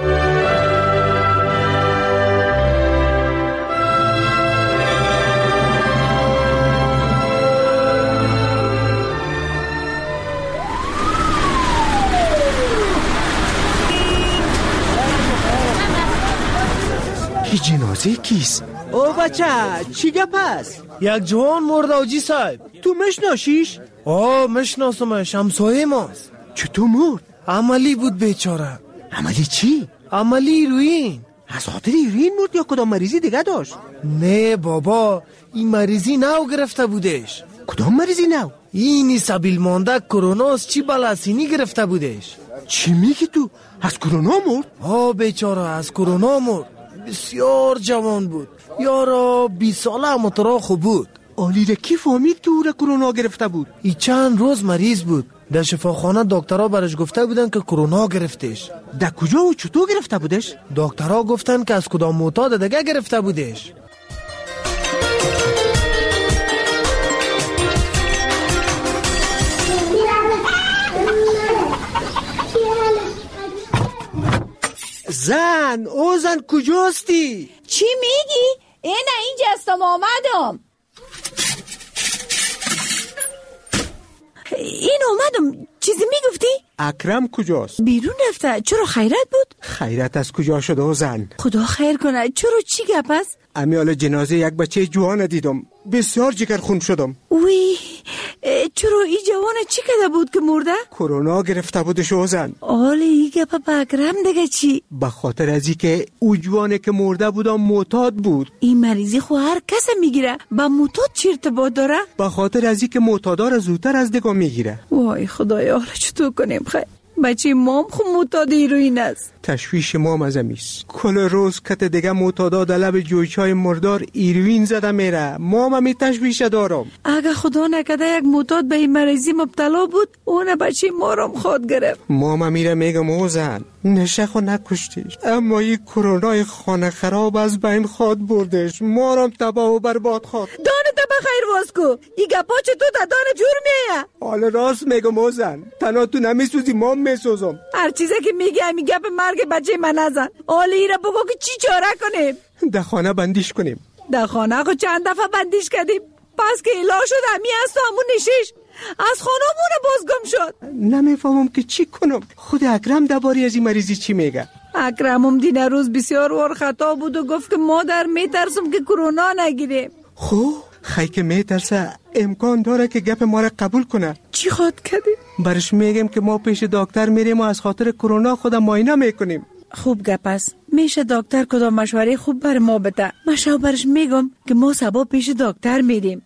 این جنازه کیست؟ او بچه چی گپ است؟ یک جوان مرده آجی صاحب. تو مشناسیش؟ مشناسمش، همسایه ماست. چطور مرد؟ عملی بود بیچاره. عملی چی؟ عملی هیروئین. از خاطر هیروئین مرد یا کدام مریضی دیگه داشت؟ نه بابا، این مریضی نو گرفته بودش. کدام مریضی نو؟ اینی سبیل مانده کروناست چی بلاسینی گرفته بودش. چی میگی تو؟ از کرونا مرد؟ بیچاره از کرونا مرد. بسیار جوان بود، یارا 20 ساله مترا خوب بود. آلی را کی فهمید که او را کرونا گرفته بود؟ ای چند روز مریض بود، در شفاخانه دکترها برش گفته بودن که کرونا گرفتش. در کجا و چطور گرفته بودش؟ زن، او زن کجاستی؟ چی میگی؟ اینجا هستم آمدم. اومدم. چیزی میگفتی؟ اکرم کجاست؟ بیرون رفته. چرا خیرت بود؟ خیرت از کجا شده و زن؟ خدا خیر کنه. چرا چی گپ است؟ امیال جنازه یک بچه جوان دیدم، بسیار جگرخون شدم. وی چرا این جوان چی کرده بود که مرده؟ کرونا گرفته بودش و زن. آله این گپ با اکرم دیگه چی؟ به خاطر ازی که او جوانه که مرده بودم معتاد بود. این مریضی خو هر کس میگیره، با معتاد چی ارتباط داره؟ به خاطر ازی که معتادا را زودتر از دیگه میگیره. وای خدایا، حالا چطور کنیم خیر؟ بچه مام خو معتاد هیروئین است. تشویش مام از امیست. کل روز کت دیگه معتادا در لب جویچای مردار هیروئین زده میره. مام همی تشویش دارم. اگه خدا نکده یک معتاد به این مریضی مبتلا بود، اون بچه ما رو خود گرفت. مام میره میگم او زن نشه خو نکشتیش، اما این کرونای خانه خراب از بین خود بردش، ما رو تباه و برباد خود. دانه تا بخیر واسکو، این گپا چطور تا دانه جور میه؟ حالا راست میگم او زن، تنها تو نمیسوزی مام میسوزم. هر چیزی که میگه همی گپ مرگ بچه من نزن. حالا ایره بگو که چی چاره کنیم؟ در خانه بندیش کنیم. در خانه خو چند دفعه بندیش کردیم، پس که ایلا شد همی هست و همون نشیش از خانمونه بازگم شد. نمیفهمم که چی کنم. خود اکرم درباره از این مریضی چی میگه؟ اکرمم دین روز بسیار ور خطا بود و گفت که مادر میترسم که کرونا نگیریم. خب خی که میترسه امکان داره که گپ ما را قبول کنه. چی خواد کردی؟ برش میگم که ما پیش دکتر میریم و از خاطر کرونا خود معاینه میکنیم. خوب گپ است. میشه دکتر کدام مشوره خوب بر ما بده. من برش میگم که ما صبح پیش دکتر میریم.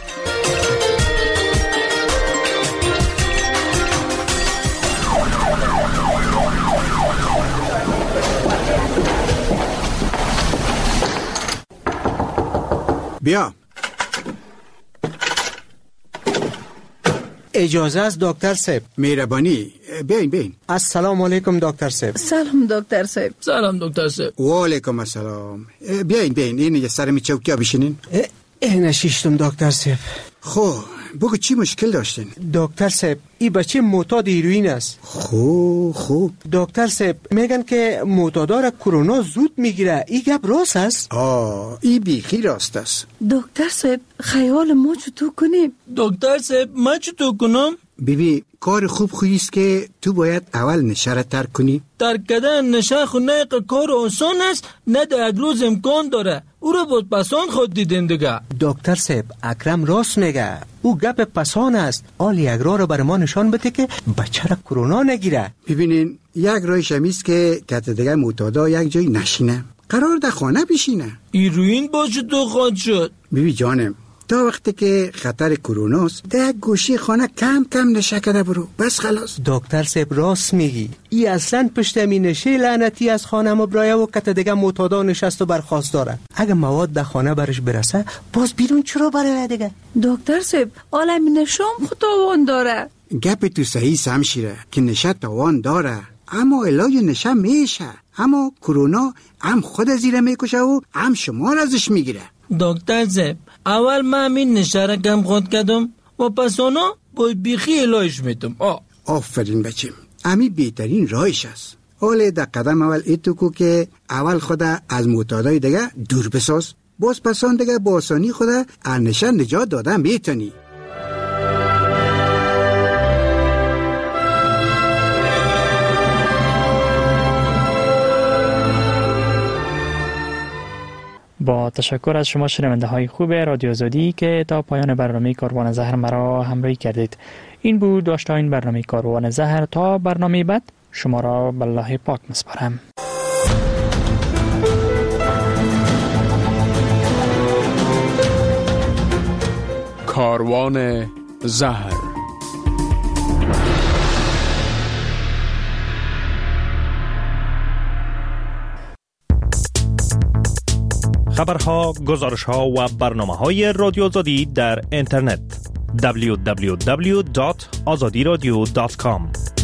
بیا. اجازه است دکتر صاحب؟ مهربانی، بیاین. السلام علیکم دکتر صاحب. سلام دکتر صاحب. سلام دکتر صاحب. و علیکم السلام. بیاین این یه سرمی چوکیا بشینین. اینه شیشتم دکتر صاحب. خب بگو چی مشکل داشتین؟ دکتر صاحب این بچه معتاد هیروئین است. خوب دکتر صاحب میگن که معتادا را کرونا زود میگیره، این گپ راست است؟ این بیخی راست است. دکتر صاحب خیال ما چطور کنیم؟ دکتر صاحب من چطور کنم؟ بیبی کار خوب خویست که تو باید اول نشه را ترک کنی. ترک کردن نشه خونه کار آسان است، نه در یک روز امکان داره. او را بود پسان خود دیدین دیگه. دکتر صاحب اکرم راست میگه، او گپ پسان است. آل یک راه رو بر ما نشان بده که بچه را کرونا نگیره. ببینین یک راهش همیست که کت دیگه معتادا یک جای نشینه، قرار در خانه بشینه. هیروئین باشه تو خود شد. بیبی جانم تا وقتی که خطر کروناست در گوشه خانه کم کم نشه کرده برو، بس خلاص. دکتر صاحب راست میگی. ای اصلا پشت می نشه لعنتی از خانه ما برایه و کت دیگه معتادا نشست و برخواست داره. اگه مواد در خانه برش برسه باز بیرون چرا برای دیگه؟ دکتر صاحب عالم نشام خود تاوان داره. گپ تو صحیح سمشیره که نشه تاوان داره، اما علاج نشه میشه. اما کرونا هم خود زیر میکشه و هم شما را ازش میگیره. دکتر صاحب اول من همین نشه را کم خود کردم و پس اونا باید بیخی علاج میتم. آفرین بچیم، امی بهترین راهش است. حالا در قدم اول ایتو کو که اول خدا از معتادای دیگه دور بساز، باز پسان دیگه با آسانی خدا از نشه نجات دادن میتونی. با تشکر از شما شنونده های خوب رادیو آزادی که تا پایان برنامه کاروان زهر مرا همراهی کردید. این بود داشتین برنامه کاروان زهر. تا برنامه بعد شما را به الله پاک میسپارم. کاروان زهر. خبرها، گزارشها و برنامه‌های رادیو آزادی در اینترنت www.azadiradio.com